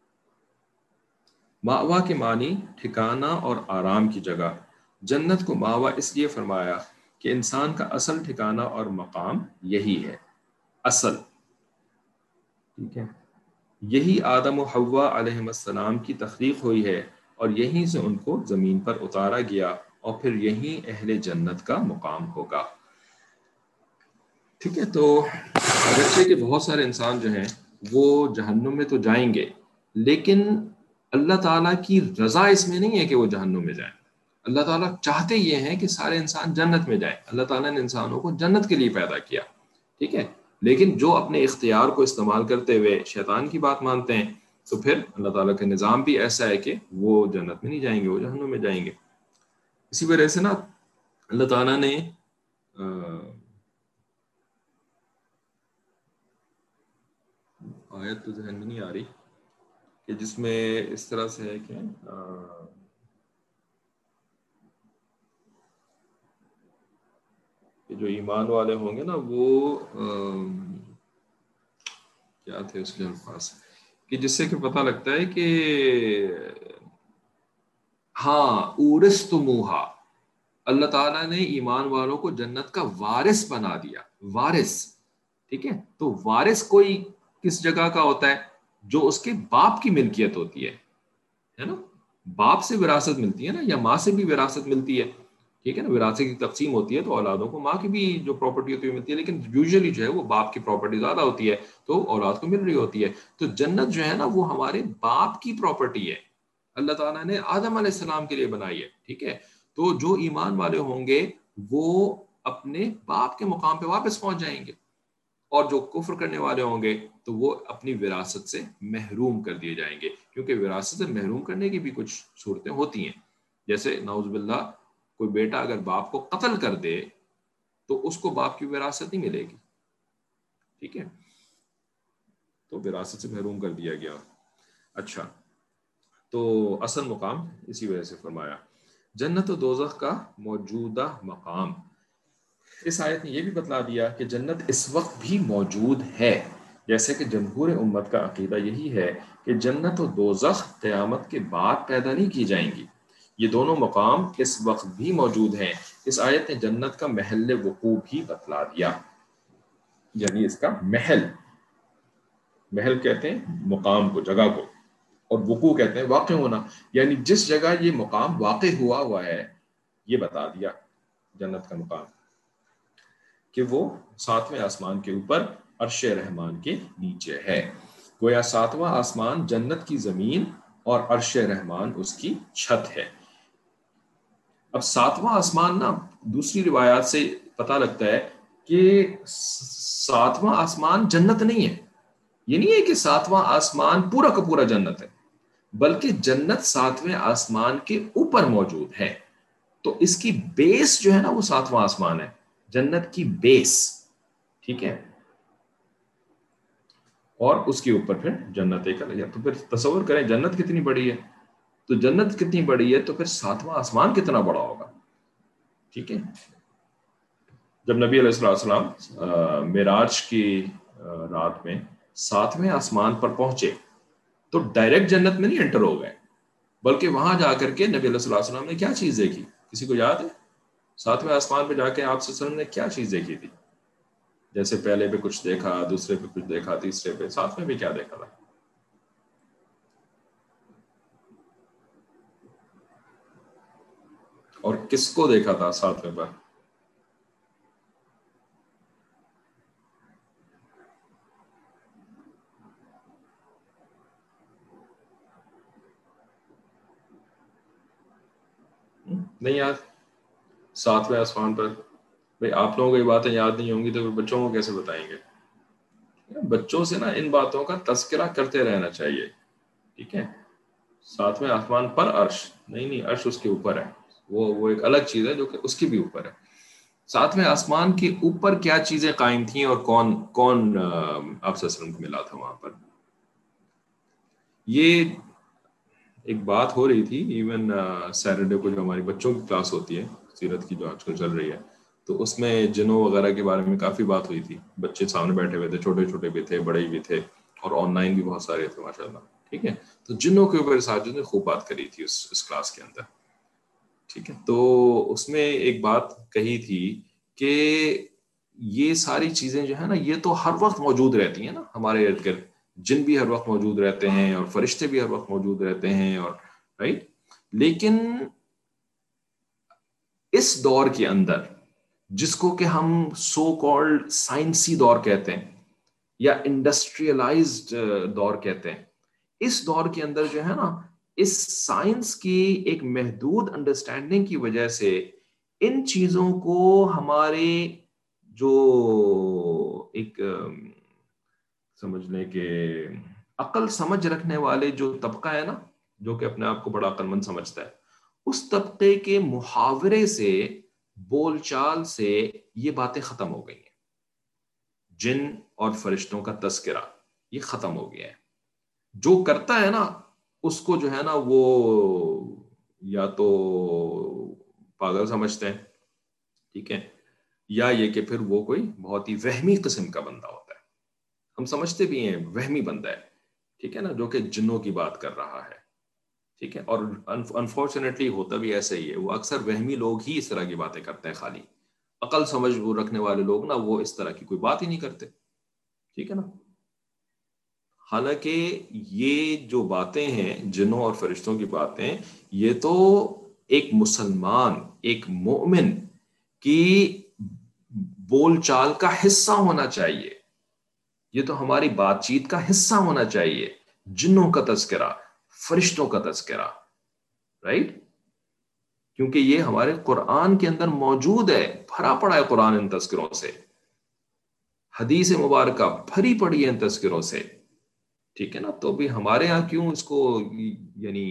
مأوا کے معنی ٹھکانہ اور آرام کی جگہ. جنت کو مأوا اس لیے فرمایا کہ انسان کا اصل ٹھکانہ اور مقام یہی ہے، اصل. ٹھیک ہے، یہی آدم و حوا علیہ السلام کی تخلیق ہوئی ہے، اور یہیں سے ان کو زمین پر اتارا گیا، اور پھر یہیں اہل جنت کا مقام ہوگا. ٹھیک ہے، تو اگرچہ کہ بہت سارے انسان جو ہیں وہ جہنم میں تو جائیں گے، لیکن اللہ تعالیٰ کی رضا اس میں نہیں ہے کہ وہ جہنم میں جائیں. اللہ تعالیٰ چاہتے یہ ہیں کہ سارے انسان جنت میں جائیں. اللہ تعالیٰ نے انسانوں کو جنت کے لیے پیدا کیا. ٹھیک ہے، لیکن جو اپنے اختیار کو استعمال کرتے ہوئے شیطان کی بات مانتے ہیں، تو پھر اللہ تعالیٰ کا نظام بھی ایسا ہے کہ وہ جنت میں نہیں جائیں گے، وہ جہنم میں جائیں گے. اسی وجہ سے نا اللہ تعالیٰ نے آیت تو ذہن میں نہیں آ رہی کہ جس میں اس طرح سے ہے کہ جو ایمان والے ہوں گے نا وہ کیا تھے اس کے الفاظ، کہ جس سے کہ پتہ لگتا ہے کہ ہاں اورثتموہا، اللہ تعالیٰ نے ایمان والوں کو جنت کا وارث بنا دیا. وارث، ٹھیک ہے، تو وارث کوئی کس جگہ کا ہوتا ہے؟ جو اس کے باپ کی ملکیت ہوتی ہے ہے نا. باپ سے وراثت ملتی ہے نا, یا ماں سے بھی وراثت ملتی ہے, ٹھیک ہے نا. وراثت کی تقسیم ہوتی ہے تو اولادوں کو ماں کی بھی جو پراپرٹی ہوتی ہے ملتی ہے, لیکن یوزلی جو ہے وہ باپ کی پراپرٹی زیادہ ہوتی ہے تو اولاد کو مل رہی ہوتی ہے. تو جنت جو ہے نا وہ ہمارے باپ کی پراپرٹی ہے, اللہ تعالیٰ نے آدم علیہ السلام کے لیے بنائی ہے, ٹھیک ہے. تو جو ایمان والے ہوں گے وہ اپنے باپ کے مقام پہ واپس پہنچ جائیں گے, اور جو کفر کرنے والے ہوں گے تو وہ اپنی وراثت سے محروم کر دیے جائیں گے, کیونکہ وراثت سے محروم کرنے کی بھی کچھ صورتیں ہوتی ہیں. جیسے نعوذ باللہ کوئی بیٹا اگر باپ کو قتل کر دے تو اس کو باپ کی وراثت نہیں ملے گی, ٹھیک ہے. تو وراثت سے محروم کر دیا گیا. اچھا, تو اصل مقام اسی وجہ سے فرمایا. جنت و دوزخ کا موجودہ مقام, اس آیت نے یہ بھی بتلا دیا کہ جنت اس وقت بھی موجود ہے, جیسے کہ جمہور امت کا عقیدہ یہی ہے کہ جنت و دوزخ قیامت کے بعد پیدا نہیں کی جائیں گی. یہ دونوں مقام اس وقت بھی موجود ہیں. اس آیت نے جنت کا محل وقوع بھی بتلا دیا, یعنی اس کا محل, محل کہتے ہیں مقام کو, جگہ کو, اور وقوع کہتے ہیں واقع ہونا, یعنی جس جگہ یہ مقام واقع ہوا ہوا ہے یہ بتا دیا جنت کا مقام, کہ وہ ساتویں آسمان کے اوپر عرش رحمان کے نیچے ہے. گویا ساتواں آسمان جنت کی زمین اور عرش رحمان اس کی چھت ہے. اب ساتواں آسمان نا دوسری روایات سے پتہ لگتا ہے کہ ساتواں آسمان جنت نہیں ہے. یہ نہیں ہے کہ ساتواں آسمان پورا کا پورا جنت ہے, بلکہ جنت ساتویں آسمان کے اوپر موجود ہے. تو اس کی بیس جو ہے نا وہ ساتواں آسمان ہے, جنت کی بیس, ٹھیک ہے. اور اس کے اوپر پھر جنت ایک الگ ہے. تو پھر تصور کریں جنت کتنی بڑی ہے, تو جنت کتنی بڑی ہے تو پھر ساتواں آسمان کتنا بڑا ہوگا, ٹھیک ہے. جب نبی علیہ السلام معراج کی رات میں ساتویں آسمان پر پہنچے تو ڈائریکٹ جنت میں نہیں انٹر ہو گئے, بلکہ وہاں جا کر کے نبی علیہ السلام نے کیا چیز دیکھی, کسی کو یاد ہے؟ ساتویں آسمان پہ جا کے آپ صلی اللہ علیہ وسلم نے کیا چیز دیکھی تھی؟ جیسے پہلے پہ کچھ دیکھا, دوسرے پہ کچھ دیکھا, تیسرے پہ, ساتویں پہ کیا دیکھا تھا؟ اور کس کو دیکھا تھا ساتویں پر؟ نہیں یاد؟ ساتویں آسمان پر بھائی آپ لوگوں کو یہ باتیں یاد نہیں ہوں گی تو بچوں کو کیسے بتائیں گے؟ بچوں سے نا ان باتوں کا تذکرہ کرتے رہنا چاہیے, ٹھیک ہے. ساتویں آسمان پر عرش نہیں, نہیں عرش اس کے اوپر ہے, وہ وہ ایک الگ چیز ہے جو کہ اس کی بھی اوپر ہے. ساتویں آسمان کے اوپر کیا چیزیں قائم تھیں اور کون کون آپ صلی اللہ علیہ وسلم کو ملا تھا وہاں پر؟ یہ ایک بات ہو رہی تھی ایون سیٹرڈے کو جو ہماری بچوں کی کلاس ہوتی ہے سیرت کی جو آج کل چل رہی ہے, تو اس میں جنوں وغیرہ کے بارے میں کافی بات ہوئی تھی. بچے سامنے بیٹھے ہوئے تھے, چھوٹے چھوٹے بھی تھے, بڑے بھی تھے, اور آن لائن بھی بہت سارے تھے ماشاء اللہ, ٹھیک ہے. تو جنوں کے اوپر اساتذہ نے خوب بات کری تھی اس اس کلاس کے اندر, ٹھیک ہے. تو اس میں ایک بات کہی تھی کہ یہ ساری چیزیں جو ہے نا یہ تو ہر وقت موجود رہتی ہیں نا ہمارے ارد گرد, جن بھی ہر وقت موجود رہتے ہیں اور فرشتے بھی ہر وقت موجود رہتے ہیں, اور رائٹ. لیکن اس دور کے اندر جس کو کہ ہم سو کالڈ سائنسی دور کہتے ہیں یا انڈسٹریلائزڈ دور کہتے ہیں, اس دور کے اندر جو ہے نا اس سائنس کی ایک محدود انڈرسٹینڈنگ کی وجہ سے ان چیزوں کو ہمارے جو ایک سمجھ لیں کہ عقل سمجھ رکھنے والے جو طبقہ ہے نا, جو کہ اپنے آپ کو بڑا عقل مند سمجھتا ہے, اس طبقے کے محاورے سے, بول چال سے یہ باتیں ختم ہو گئی ہیں. جن اور فرشتوں کا تذکرہ یہ ختم ہو گیا ہے. جو کرتا ہے نا اس کو جو ہے نا وہ یا تو پاگل سمجھتے ہیں, ٹھیک ہے, یا یہ کہ پھر وہ کوئی بہت ہی وہمی قسم کا بندہ ہوتا ہے. ہم سمجھتے بھی ہیں وہمی بندہ ہے, ٹھیک ہے نا, جو کہ جنوں کی بات کر رہا ہے, ٹھیک ہے. اور انفارچونیٹلی ہوتا بھی ایسا ہی ہے, وہ اکثر وہمی لوگ ہی اس طرح کی باتیں کرتے ہیں. خالی عقل سمجھ رکھنے والے لوگ نا وہ اس طرح کی کوئی بات ہی نہیں کرتے, ٹھیک ہے نا. حالانکہ یہ جو باتیں ہیں جنوں اور فرشتوں کی باتیں، یہ تو ایک مسلمان، ایک مومن کی بول چال کا حصہ ہونا چاہیے، یہ تو ہماری بات چیت کا حصہ ہونا چاہیے، جنوں کا تذکرہ، فرشتوں کا تذکرہ، رائٹ؟ کیونکہ یہ ہمارے قرآن کے اندر موجود ہے، بھرا پڑا ہے قرآن ان تذکروں سے، حدیث مبارکہ بھری پڑی ہے ان تذکروں سے، ٹھیک ہے نا؟ تو بھی ہمارے ہاں کیوں اس کو یعنی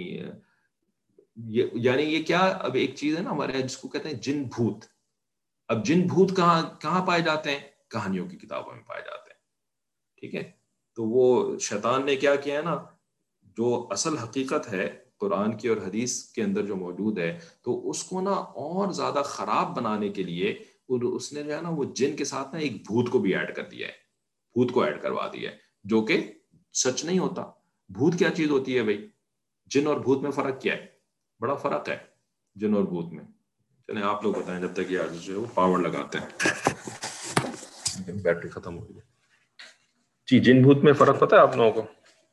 یعنی یہ کیا، اب ایک چیز ہے نا ہمارے یہاں جس کو کہتے ہیں جن بھوت، اب جن بھوت کہاں کہاں پائے جاتے ہیں؟ کہانیوں کی کتابوں میں پائے جاتے ہیں، ٹھیک ہے؟ تو وہ شیطان نے کیا کیا ہے نا، جو اصل حقیقت ہے قرآن کی اور حدیث کے اندر جو موجود ہے، تو اس کو نا اور زیادہ خراب بنانے کے لیے اس نے جو ہے نا وہ جن کے ساتھ نا ایک بھوت کو بھی ایڈ کر دیا ہے، بھوت کو ایڈ کروا دیا ہے، جو کہ سچ نہیں ہوتا۔ بھوت کیا چیز ہوتی ہے بھائی؟ جن اور بھوت میں فرق کیا ہے؟ بڑا فرق ہے جن اور بھوت میں۔ چلیں آپ لوگ بتائیں جب تک یہ آج جو ہے وہ پاور لگاتے ہیں، بیٹری ختم ہو گئی۔ جی جن بھوت میں فرق پتہ ہے آپ لوگوں کو؟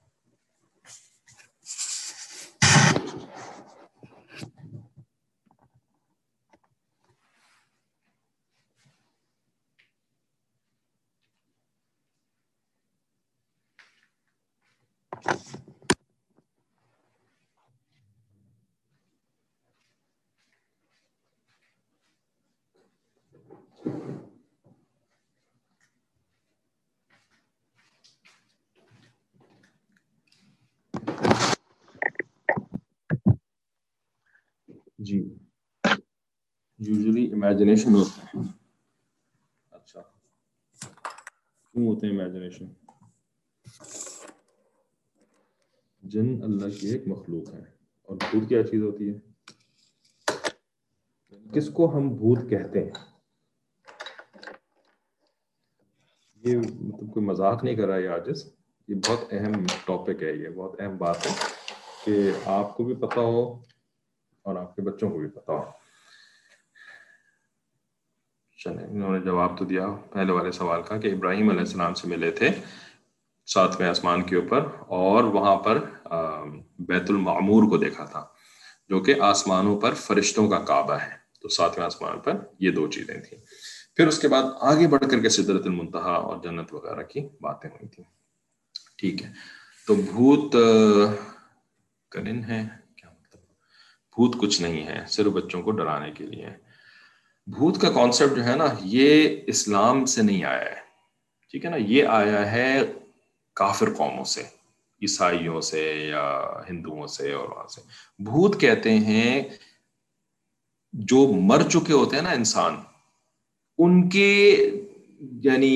جی یوزلی امیجنیشن ہوتا ہے۔ اچھا کیوں ہوتے ہیں امیجنیشن؟ جن اللہ کی ایک مخلوق ہے، اور بھوت کیا چیز ہوتی ہے؟ کس کو ہم بھوت کہتے ہیں؟ یہ مطلب کوئی مذاق نہیں کر رہا ہے عاجز، یہ بہت اہم ٹاپک ہے، یہ بہت اہم بات ہے کہ آپ کو بھی پتہ ہو اور آپ کے بچوں کو بھی پتہ ہو۔ چلیں انہوں نے جواب تو دیا پہلے والے سوال کا کہ ابراہیم علیہ السلام سے ملے تھے ساتویں آسمان کے اوپر، اور وہاں پر بیت المعمور کو دیکھا تھا جو کہ آسمانوں پر فرشتوں کا کعبہ ہے، تو ساتویں آسمان پر یہ دو چیزیں تھیں۔ پھر اس کے بعد آگے بڑھ کر کے سدرۃ المنتہا اور جنت وغیرہ کی باتیں ہوئی تھیں، ٹھیک ہے؟ تو بھوت کرن ہے کیا مطلب؟ بھوت کچھ نہیں ہے، صرف بچوں کو ڈرانے کے لیے۔ بھوت کا کانسیپٹ جو ہے نا یہ اسلام سے نہیں آیا ہے، ٹھیک ہے نا؟ یہ آیا ہے کافر قوموں سے، عیسائیوں سے یا ہندوؤں سے، اور وہاں سے بھوت کہتے ہیں جو مر چکے ہوتے ہیں نا انسان، ان کے یعنی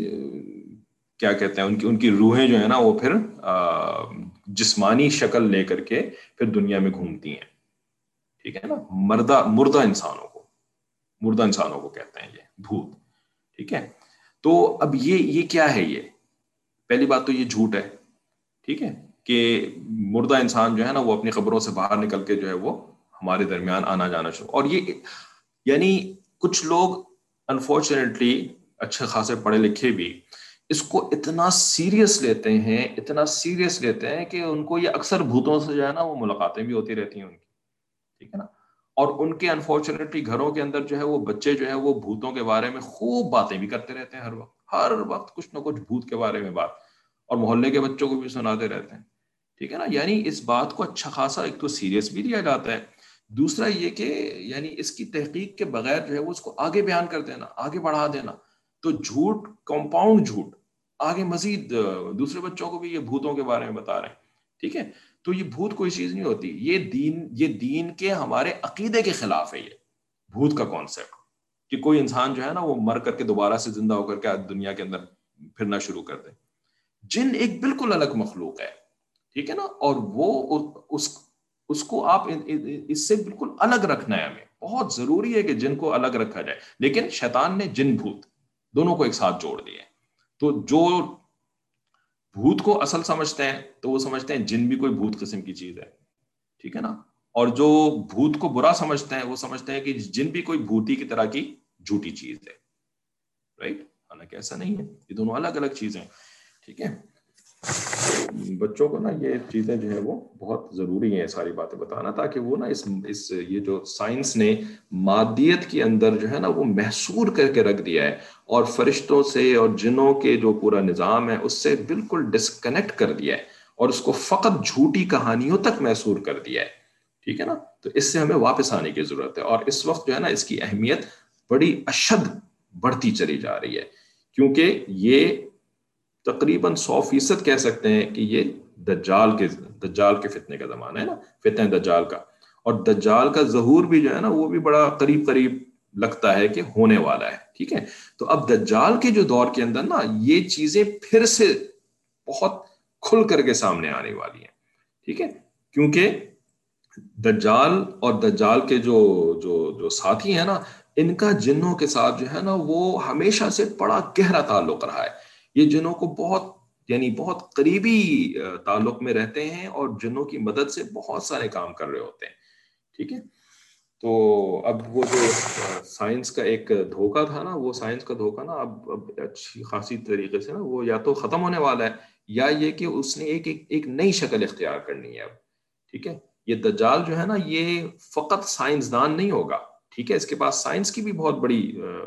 کیا کہتے ہیں ان کی ان کی روحیں جو ہے نا وہ پھر جسمانی شکل لے کر کے پھر دنیا میں گھومتی ہیں، ٹھیک ہے نا؟ مردہ مردہ انسانوں کو مردہ انسانوں کو کہتے ہیں یہ بھوت، ٹھیک ہے؟ تو اب یہ یہ کیا ہے؟ یہ پہلی بات تو یہ جھوٹ ہے، ٹھیک ہے؟ کہ مردہ انسان جو ہے نا وہ اپنی قبروں سے باہر نکل کے جو ہے وہ ہمارے درمیان آنا جانا شروع، اور یہ یعنی کچھ لوگ انفارچونیٹلی اچھے خاصے پڑھے لکھے بھی اس کو اتنا سیریس لیتے ہیں اتنا سیریس لیتے ہیں کہ ان کو یہ اکثر بھوتوں سے جو ہے نا وہ ملاقاتیں بھی ہوتی رہتی ہیں ان کی، ٹھیک ہے نا؟ اور ان کے انفارچونیٹلی گھروں کے اندر جو ہے وہ بچے جو ہے وہ بھوتوں کے بارے میں خوب باتیں بھی کرتے رہتے ہیں، ہر وقت ہر وقت کچھ نہ کچھ بھوت کے بارے میں بات، اور محلے کے بچوں کو بھی سناتے رہتے ہیں، ٹھیک ہے نا؟ یعنی اس بات کو اچھا خاصا ایک تو سیریس بھی لیا جاتا ہے، دوسرا یہ کہ یعنی اس کی تحقیق کے بغیر جو ہے وہ اس کو آگے بیان کر دینا، آگے بڑھا دینا، تو جھوٹ، کمپاؤنڈ جھوٹ، آگے مزید دوسرے بچوں کو بھی یہ بھوتوں کے بارے میں بتا رہے ہیں، ٹھیک ہے؟ تو یہ بھوت کوئی چیز نہیں ہوتی، یہ دین یہ دین کے ہمارے عقیدے کے خلاف ہے، یہ بھوت کا کانسیپٹ کہ کوئی انسان جو ہے نا وہ مر کر کے دوبارہ سے زندہ ہو کر کے دنیا کے اندر پھرنا شروع کر دے۔ جن ایک بالکل الگ مخلوق ہے، ٹھیک ہے نا؟ اور وہ اس اس کو آپ اس سے بالکل الگ رکھنا ہے، ہمیں بہت ضروری ہے کہ جن کو الگ رکھا جائے، لیکن شیطان نے جن بھوت دونوں کو ایک ساتھ جوڑ دیا ہے۔ تو جو بھوت کو اصل سمجھتے ہیں تو وہ سمجھتے ہیں جن بھی کوئی بھوت قسم کی چیز ہے، ٹھیک ہے نا؟ اور جو بھوت کو برا سمجھتے ہیں وہ سمجھتے ہیں کہ جن بھی کوئی بھوتی کی طرح کی جھوٹی چیز ہے، رائٹ؟ حالانکہ ایسا نہیں ہے، یہ دونوں الگ الگ چیزیں ہیں، ٹھیک ہے؟ بچوں کو نا یہ چیزیں جو ہیں وہ بہت ضروری ہیں ساری باتیں بتانا، تاکہ وہ نا اس اس یہ جو سائنس نے مادیت کے اندر جو ہے نا وہ محصور کر کے رکھ دیا ہے، اور فرشتوں سے اور جنوں کے جو پورا نظام ہے اس سے بالکل ڈسکنیکٹ کر دیا ہے، اور اس کو فقط جھوٹی کہانیوں تک محصور کر دیا ہے. ٹھیک ہے نا؟ تو اس سے ہمیں واپس آنے کی ضرورت ہے، اور اس وقت جو ہے نا اس کی اہمیت بڑی اشد بڑھتی چلی جا رہی ہے، کیونکہ یہ تقریباً سو فیصد کہہ سکتے ہیں کہ یہ دجال کے دجال کے فتنے کا زمانہ ہے نا، فتنہ دجال کا. اور دجال کا ظہور بھی جو ہے نا وہ بھی بڑا قریب قریب لگتا ہے کہ ہونے والا ہے. ٹھیک ہے، تو اب دجال کے جو دور کے اندر نا یہ چیزیں پھر سے بہت کھل کر کے سامنے آنے والی ہیں. ٹھیک ہے، کیونکہ دجال اور دجال کے جو جو جو ساتھی ہیں نا، ان کا جنوں کے ساتھ جو ہے نا وہ ہمیشہ سے بڑا گہرا تعلق رہا ہے. یہ جنوں کو بہت یعنی بہت قریبی تعلق میں رہتے ہیں، اور جنوں کی مدد سے بہت سارے کام کر رہے ہوتے ہیں. ٹھیک ہے، تو اب وہ جو سائنس کا ایک دھوکہ تھا نا، وہ سائنس کا دھوکہ نا اب اب اچھی خاصی طریقے سے نا وہ یا تو ختم ہونے والا ہے، یا یہ کہ اس نے ایک ایک, ایک نئی شکل اختیار کرنی ہے اب. ٹھیک ہے، یہ دجال جو ہے نا یہ فقط سائنسدان نہیں ہوگا. ٹھیک ہے، اس کے پاس سائنس کی بھی بہت بڑی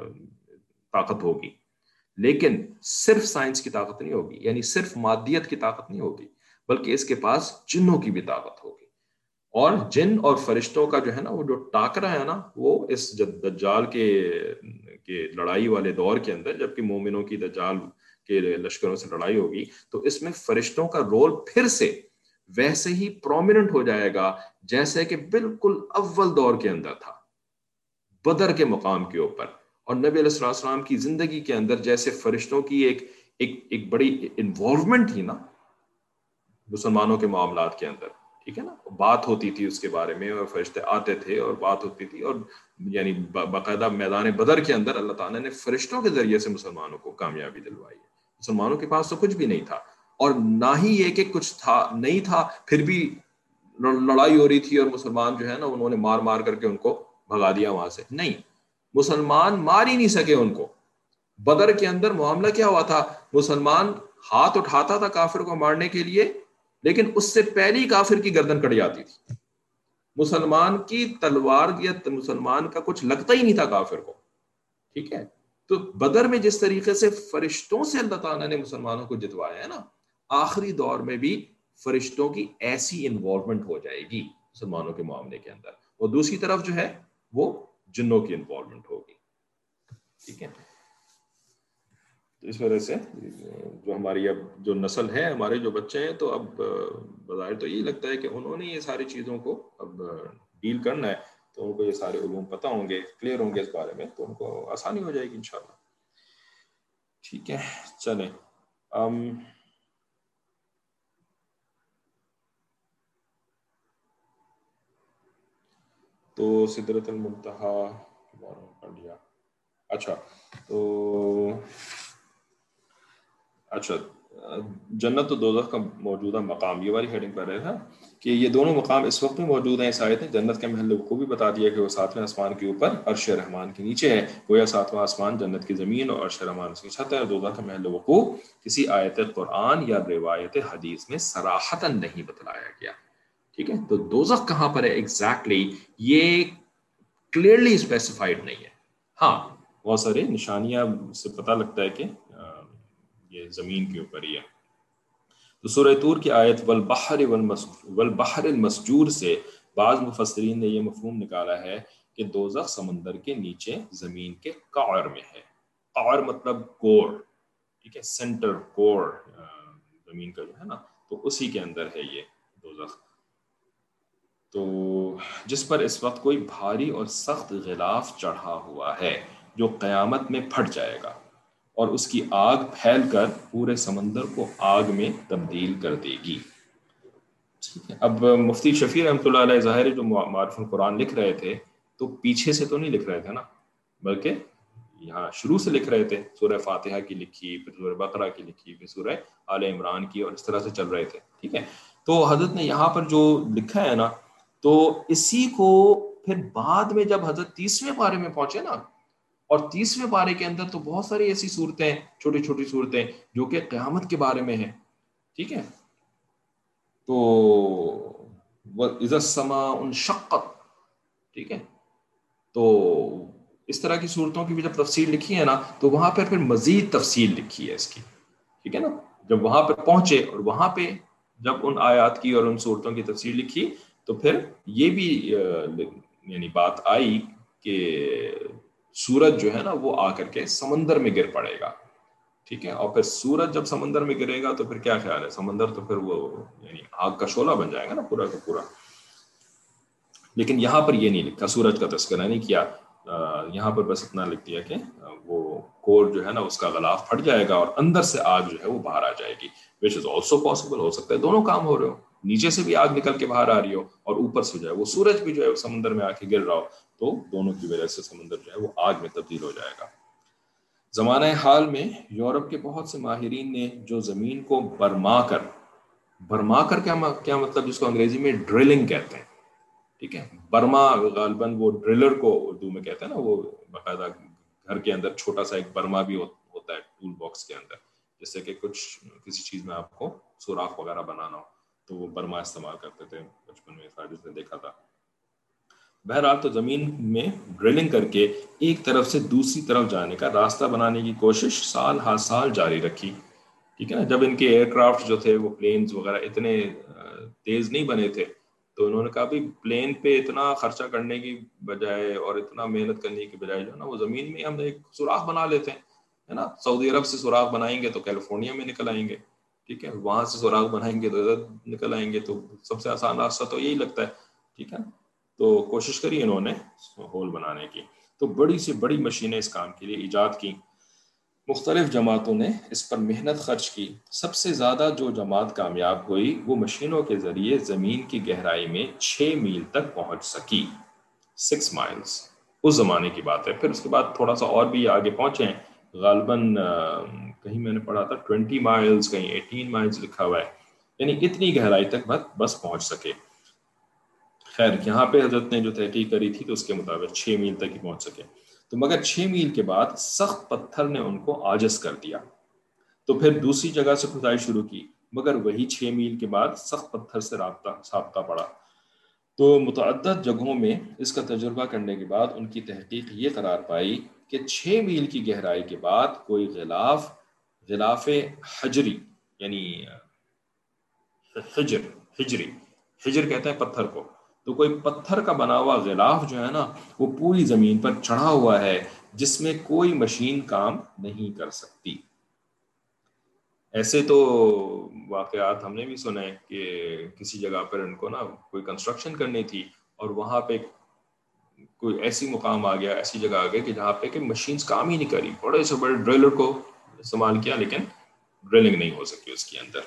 طاقت ہوگی، لیکن صرف سائنس کی طاقت نہیں ہوگی، یعنی صرف مادیت کی طاقت نہیں ہوگی، بلکہ اس کے پاس جنوں کی بھی طاقت ہوگی. اور جن اور فرشتوں کا جو ہے نا وہ جو ٹاکرا ہے نا وہ اس دجال کے کے لڑائی والے دور کے اندر، جبکہ مومنوں کی دجال کے لشکروں سے لڑائی ہوگی، تو اس میں فرشتوں کا رول پھر سے ویسے ہی پرومیننٹ ہو جائے گا جیسے کہ بالکل اول دور کے اندر تھا، بدر کے مقام کے اوپر. اور نبی علیہ السلام کی زندگی کے اندر جیسے فرشتوں کی ایک ایک ایک بڑی انوالومنٹ تھی نا مسلمانوں کے معاملات کے اندر. ٹھیک ہے نا، بات ہوتی تھی اس کے بارے میں، اور فرشتے آتے تھے اور بات ہوتی تھی، اور یعنی باقاعدہ میدان بدر کے اندر اللہ تعالیٰ نے فرشتوں کے ذریعے سے مسلمانوں کو کامیابی دلوائی ہے. مسلمانوں کے پاس تو کچھ بھی نہیں تھا، اور نہ ہی یہ کہ کچھ تھا نہیں تھا پھر بھی لڑائی ہو رہی تھی اور مسلمان جو ہے نا انہوں نے مار مار کر کے ان کو بھگا دیا وہاں سے. نہیں، مسلمان مار ہی نہیں سکے ان کو. بدر کے اندر معاملہ کیا ہوا تھا؟ مسلمان ہاتھ اٹھاتا تھا کافر کو مارنے کے لیے، لیکن اس سے پہلی کافر کی گردن کٹ جاتی تھی. مسلمان کی تلوار یا مسلمان کا کچھ لگتا ہی نہیں تھا کافر کو. ٹھیک ہے، تو بدر میں جس طریقے سے فرشتوں سے اللہ تعالیٰ نے مسلمانوں کو جتوایا ہے نا، آخری دور میں بھی فرشتوں کی ایسی انوالومنٹ ہو جائے گی مسلمانوں کے معاملے کے اندر، اور دوسری طرف جو ہے وہ جنوں کی انوالومنٹ ہوگی. ٹھیک ہے، تو اس وجہ سے جو ہماری اب جو نسل ہے، ہمارے جو بچے ہیں، تو اب بظاہر تو یہی لگتا ہے کہ انہوں نے یہ ساری چیزوں کو اب ڈیل کرنا ہے، تو ان کو یہ سارے علوم پتہ ہوں گے، کلیئر ہوں گے اس بارے میں، تو ان کو آسانی ہو جائے گی انشاءاللہ. ٹھیک ہے، چلیں. ام تو سدرۃ المنتہا کے بارے میں پڑھ لیا. اچھا، تو اچھا جنت و دوزخ کا موجودہ مقام، یہ والی ہیڈنگ پر ہے کہ یہ دونوں مقام اس وقت بھی موجود ہیں. اس آیت نے جنت کے محل وقوع بھی بتا دیا کہ وہ ساتویں آسمان کے اوپر عرش رحمان کے نیچے ہے، گویا ساتواں آسمان جنت کی زمین اور عرش رحمان کی چھت ہے. اور دوزخ کا محل وقوع کسی آیت قرآن یا روایت حدیث میں صراحتاً نہیں بتلایا گیا. ٹھیک ہے، تو دوزخ کہاں پر ہے ایگزیکٹلی یہ کلیئرلی اسپیسیفائڈ نہیں ہے. ہاں بہت سارے نشانیاں سے پتہ لگتا ہے کہ یہ زمین کے اوپر ہی ہے. تو سورہ طور کی آیت والبحر والبحر المسجور سے بعض مفسرین نے یہ مفہوم نکالا ہے کہ دوزخ سمندر کے نیچے زمین کے قعر میں ہے. قعر مطلب کور، ٹھیک ہے، سینٹر کور زمین کا جو ہے نا، تو اسی کے اندر ہے یہ دوزخ. تو جس پر اس وقت کوئی بھاری اور سخت غلاف چڑھا ہوا ہے جو قیامت میں پھٹ جائے گا، اور اس کی آگ پھیل کر پورے سمندر کو آگ میں تبدیل کر دے گی. ٹھیک ہے، اب مفتی شفیع رحمۃ اللہ علیہ ظاہر جو معارف القرآن لکھ رہے تھے تو پیچھے سے تو نہیں لکھ رہے تھے نا، بلکہ یہاں شروع سے لکھ رہے تھے. سورہ فاتحہ کی لکھی، پھر سورہ بقرہ کی لکھی، پھر سورہ آل عمران کی، اور اس طرح سے چل رہے تھے. ٹھیک ہے، تو حضرت نے یہاں پر جو لکھا ہے نا، تو اسی کو پھر بعد میں جب حضرت تیسویں پارے میں پہنچے نا، اور تیسویں پارے کے اندر تو بہت ساری ایسی صورتیں، چھوٹی چھوٹی صورتیں جو کہ قیامت کے بارے میں ہیں. ٹھیک ہے. تو وَإِذَا السَّمَاءُ انشَقَّتْ، ٹھیک ہے. تو اس طرح کی صورتوں کی بھی جب تفصیل لکھی ہے نا تو وہاں پر پھر مزید تفصیل لکھی ہے اس کی، ٹھیک ہے نا. جب وہاں پہ پہنچے اور وہاں پہ جب ان آیات کی اور ان صورتوں کی تفصیل لکھی تو پھر یہ بھی یعنی بات آئی کہ سورج جو ہے نا وہ آ کر کے سمندر میں گر پڑے گا، ٹھیک ہے. اور پھر سورج جب سمندر میں گرے گا تو پھر کیا خیال ہے، سمندر تو پھر وہ یعنی آگ کا شعلہ بن جائے گا نا پورا کا پورا. لیکن یہاں پر یہ نہیں لکھا، سورج کا تذکرہ نہیں کیا. یہاں پر بس اتنا لکھ دیا کہ وہ کور جو ہے نا اس کا غلاف پھٹ جائے گا اور اندر سے آگ جو ہے وہ باہر آ جائے گی. which is also possible، ہو سکتا ہے دونوں کام ہو رہے ہو، نیچے سے بھی آگ نکل کے باہر آ رہی ہو اور اوپر سے جو ہے وہ سورج بھی جو ہے سمندر میں آ کے گر رہا ہو، تو دونوں کی وجہ سے سمندر جو ہے وہ آگ میں تبدیل ہو جائے گا. زمانہ حال میں یورپ کے بہت سے ماہرین نے جو زمین کو برما کر، برما کر کیا کیا مطلب، جس کو انگریزی میں ڈرلنگ کہتے ہیں، ٹھیک ہے. برما غالباً وہ ڈرلر کو اردو میں کہتے ہیں نا، وہ باقاعدہ گھر کے اندر چھوٹا سا ایک برما بھی ہوتا ہے ٹول باکس کے اندر، جس سے کہ کچھ کسی چیز میں آپ کو سوراخ وغیرہ بنانا ہو تو وہ برما استعمال کرتے تھے بچپن میں، ساجد نے دیکھا تھا. بہرحال تو زمین میں ڈرلنگ کر کے ایک طرف سے دوسری طرف جانے کا راستہ بنانے کی کوشش سال ہر سال جاری رکھی، ٹھیک ہے نا. جب ان کے ایئر کرافٹ جو تھے وہ پلینز وغیرہ اتنے تیز نہیں بنے تھے تو انہوں نے کہا بھی پلین پہ اتنا خرچہ کرنے کی بجائے اور اتنا محنت کرنے کی بجائے جو ہے نا وہ زمین میں ہم ایک سوراخ بنا لیتے ہیں، ہے نا. سعودی عرب سے سوراخ بنائیں گے تو کیلیفورنیا میں نکل آئیں گے، ٹھیک ہے. وہاں سے سوراخ بنائیں گے تو ادھر نکل آئیں گے، تو سب سے آسان راستہ تو یہی لگتا ہے، ٹھیک ہے. تو کوشش کری انہوں نے ہول بنانے کی، تو بڑی سے بڑی مشینیں اس کام کے لیے ایجاد کی. مختلف جماعتوں نے اس پر محنت خرچ کی. سب سے زیادہ جو جماعت کامیاب ہوئی وہ مشینوں کے ذریعے زمین کی گہرائی میں چھ میل تک پہنچ سکی، سکس مائلز. اس زمانے کی بات ہے. پھر اس کے بعد تھوڑا سا اور بھی آگے پہنچے ہیں، غالباً کہیں میں نے پڑھا تھا ٹوینٹی مائلز، کہیں ایٹین مائلز لکھا ہوا ہے، یعنی اتنی گہرائی تک بس پہنچ سکے. خیر یہاں پہ حضرت نے جو تحقیق کری تھی تو اس کے مطابق چھ میل تک ہی پہنچ سکے. تو مگر چھ میل کے بعد سخت پتھر نے ان کو عاجز کر دیا، تو پھر دوسری جگہ سے کھدائی شروع کی، مگر وہی چھ میل کے بعد سخت پتھر سے رابطہ سابقہ پڑا. تو متعدد جگہوں میں اس کا تجربہ کرنے کے بعد ان کی تحقیق یہ قرار پائی کہ چھ میل کی گہرائی کے بعد کوئی غلاف غلاف حجری یعنی حجر حجری حجر کہتے ہیں پتھر کو، تو کوئی پتھر کا بنا ہوا غلاف جو ہے نا وہ پوری زمین پر چڑھا ہوا ہے جس میں کوئی مشین کام نہیں کر سکتی. ایسے تو واقعات ہم نے بھی سنے کہ کسی جگہ پر ان کو نا کوئی کنسٹرکشن کرنی تھی اور وہاں پہ کوئی ایسی مقام آ گیا، ایسی جگہ آ گئی کہ جہاں پہ کہ مشینز کام ہی نہیں کری، بڑے سے بڑے ڈرلر کو استعمال کیا لیکن ڈرلنگ نہیں ہو سکی اس کے اندر.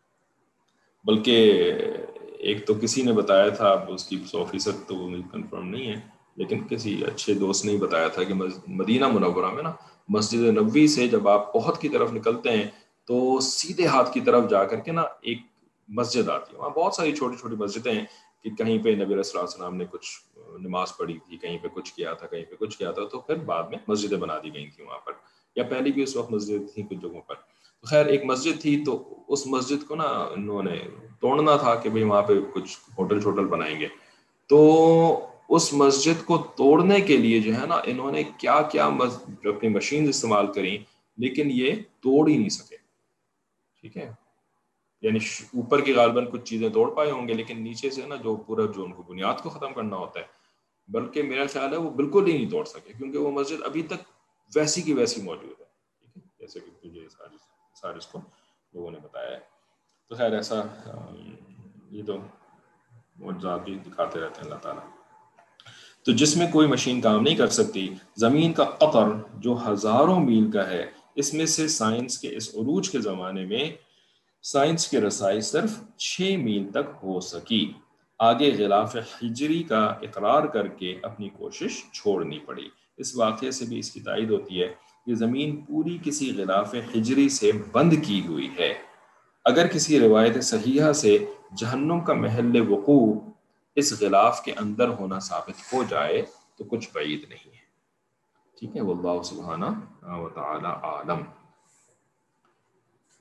بلکہ ایک تو کسی نے بتایا تھا، اس کی سو فیصد تو کنفرم نہیں ہے، لیکن کسی اچھے دوست نے ہی بتایا تھا کہ مدینہ منورہ میں نا مسجد نبوی سے جب آپ بہت کی طرف نکلتے ہیں تو سیدھے ہاتھ کی طرف جا کر کے نا ایک مسجد آتی ہے. وہاں بہت ساری چھوٹی چھوٹی مسجدیں ہیں کہ کہیں پہ نبی صلی اللہ علیہ وسلم نے کچھ نماز پڑھی تھی، کہیں پہ کچھ کیا تھا، کہیں پہ کچھ کیا تھا، تو پھر بعد میں مسجدیں بنا دی گئی تھیں وہاں پر، یا پہلی بھی اس وقت مسجد تھی کچھ جگہوں پر. خیر ایک مسجد تھی تو اس مسجد کو نا انہوں نے توڑنا تھا کہ بھئی وہاں پہ کچھ ہوٹل چھوٹل بنائیں گے. تو اس مسجد کو توڑنے کے لیے جو ہے نا انہوں نے کیا کیا اپنی مشین استعمال کریں لیکن یہ توڑ ہی نہیں سکے، ٹھیک ہے. یعنی اوپر کی غالباً کچھ چیزیں توڑ پائے ہوں گے لیکن نیچے سے نا جو پورا جو ان کو بنیاد کو ختم کرنا ہوتا ہے، بلکہ میرا خیال ہے وہ بالکل ہی نہیں توڑ سکے کیونکہ وہ مسجد ابھی تک ویسی کی ویسی موجود ہے، ٹھیک ہے، جیسے کہ مجھے سارس کو لوگوں نے بتایا ہے. تو خیر ایسا یہ تو معجزات بھی دکھاتے رہتے ہیں اللہ تعالیٰ. تو جس میں کوئی مشین کام نہیں کر سکتی، زمین کا قطر جو ہزاروں میل کا ہے، اس میں سے سائنس کے اس عروج کے زمانے میں سائنس کی رسائی صرف چھ میل تک ہو سکی. آگے غلاف حجری کا اقرار کر کے اپنی کوشش چھوڑنی پڑی. اس واقعے سے بھی اس کی تائید ہوتی ہے کہ زمین پوری کسی غلاف حجری سے بند کی ہوئی ہے. اگر کسی روایت صحیحہ سے جہنم کا محل وقوع اس غلاف کے اندر ہونا ثابت ہو جائے تو کچھ بعید نہیں ہے، ٹھیک ہے. واللہ سبحانہ و تعالی عالم.